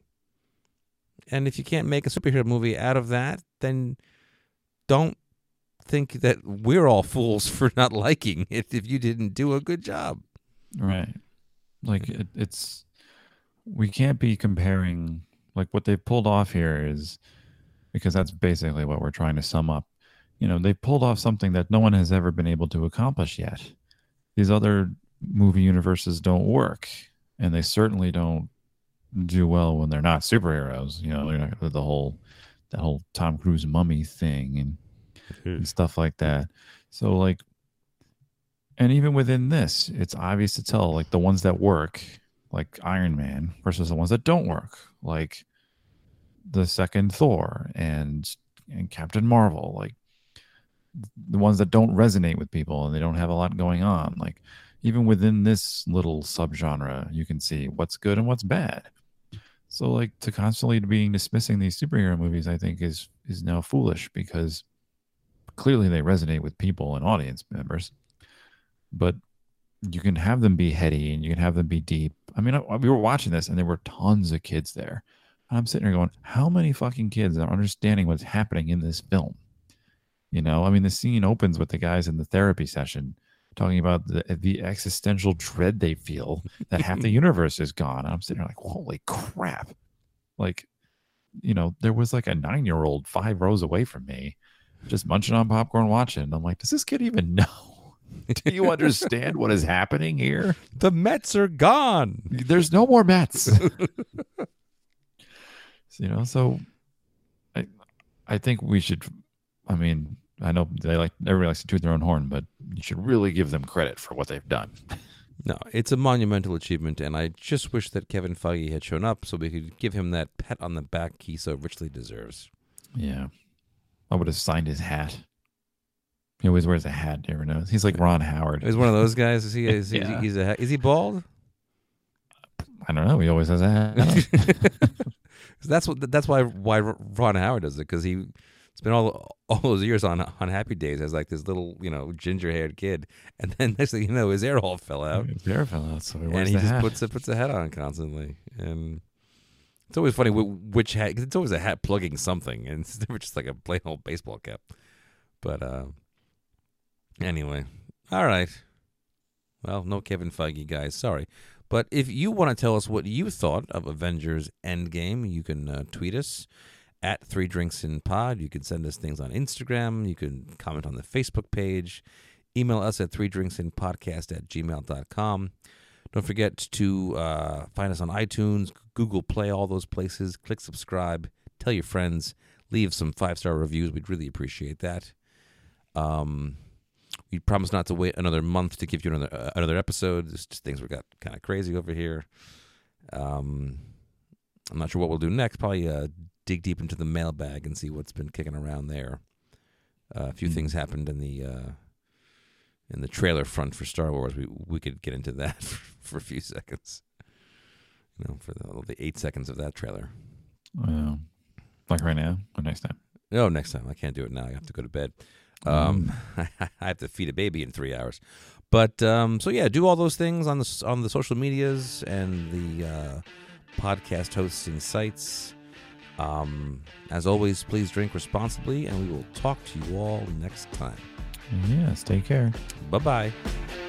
And if you can't make a superhero movie out of that, then don't think that we're all fools for not liking it if you didn't do a good job. Right. Like, it, it's, we can't be comparing, like, what they pulled off here is, because that's basically what we're trying to sum up. You know, they pulled off something that no one has ever been able to accomplish yet. These other movie universes don't work, and they certainly don't do well when they're not superheroes. You know, they're not the whole that whole Tom Cruise mummy thing and, and stuff like that. So, like, and even within this, it's obvious to tell, like, the ones that work, like Iron Man, versus the ones that don't work, like the second Thor and and Captain Marvel, like the ones that don't resonate with people and they don't have a lot going on. Like, even within this little subgenre, you can see what's good and what's bad. So, like, to constantly being dismissing these superhero movies, I think is is now foolish, because clearly they resonate with people and audience members. But you can have them be heady and you can have them be deep. I mean, I, we were watching this and there were tons of kids there. And I'm sitting there going, how many fucking kids are understanding what's happening in this film? You know, I mean, the scene opens with the guys in the therapy session talking about the, the existential dread they feel that half the universe is gone. And I'm sitting there like, holy crap. Like, you know, there was like a nine-year-old five rows away from me just munching on popcorn watching. And I'm like, does this kid even know? Do you understand what is happening here? The Mets are gone. There's no more Mets. You know, so I I think we should, I mean, I know they like everybody likes to toot their own horn, but you should really give them credit for what they've done. No, it's a monumental achievement, and I just wish that Kevin Feige had shown up so we could give him that pat on the back he so richly deserves. Yeah. I would have signed his hat. He always wears a hat, you ever notice? He's like Ron Howard. He's one of those guys. Is he? Is, Yeah. he, he's a, is he bald? I don't know. He always has a hat. That's what. That's why why Ron Howard does it, because he spent all all those years on on Happy Days as like this little, you know, ginger haired kid, and then next thing you know, his hair all fell out, His hair fell out, so he wears and he the just hat. puts a, puts a hat on constantly, and it's always funny wh- which hat. Cause it's always a hat plugging something, and it's never just like a plain old baseball cap. But uh, anyway, all right. Well, no Kevin Feige, guys. Sorry. But if you want to tell us what you thought of Avengers Endgame, you can uh, tweet us at Three Drinks in Pod. You can send us things on Instagram. You can comment on the Facebook page. Email us at three drinks in podcast at gmail dot com. Don't forget to uh, find us on iTunes, Google Play, all those places. Click subscribe. Tell your friends. Leave some five-star reviews. We'd really appreciate that. Um... We promise not to wait another month to give you another uh, another episode. It's just things we got kind of crazy over here. Um, I'm not sure what we'll do next. Probably uh, dig deep into the mailbag and see what's been kicking around there. Uh, a few mm. things happened in the uh, in the trailer front for Star Wars. We we could get into that for, for a few seconds. You know, for the, the eight seconds of that trailer. Uh, like right now or next time? No, next time. I can't do it now. I have to go to bed. Um, I have to feed a baby in three hours, but um, so yeah, do all those things on the on the social medias and the uh, podcast hosting sites. Um, as always, please drink responsibly, and we will talk to you all next time. Yes, take care. Bye bye.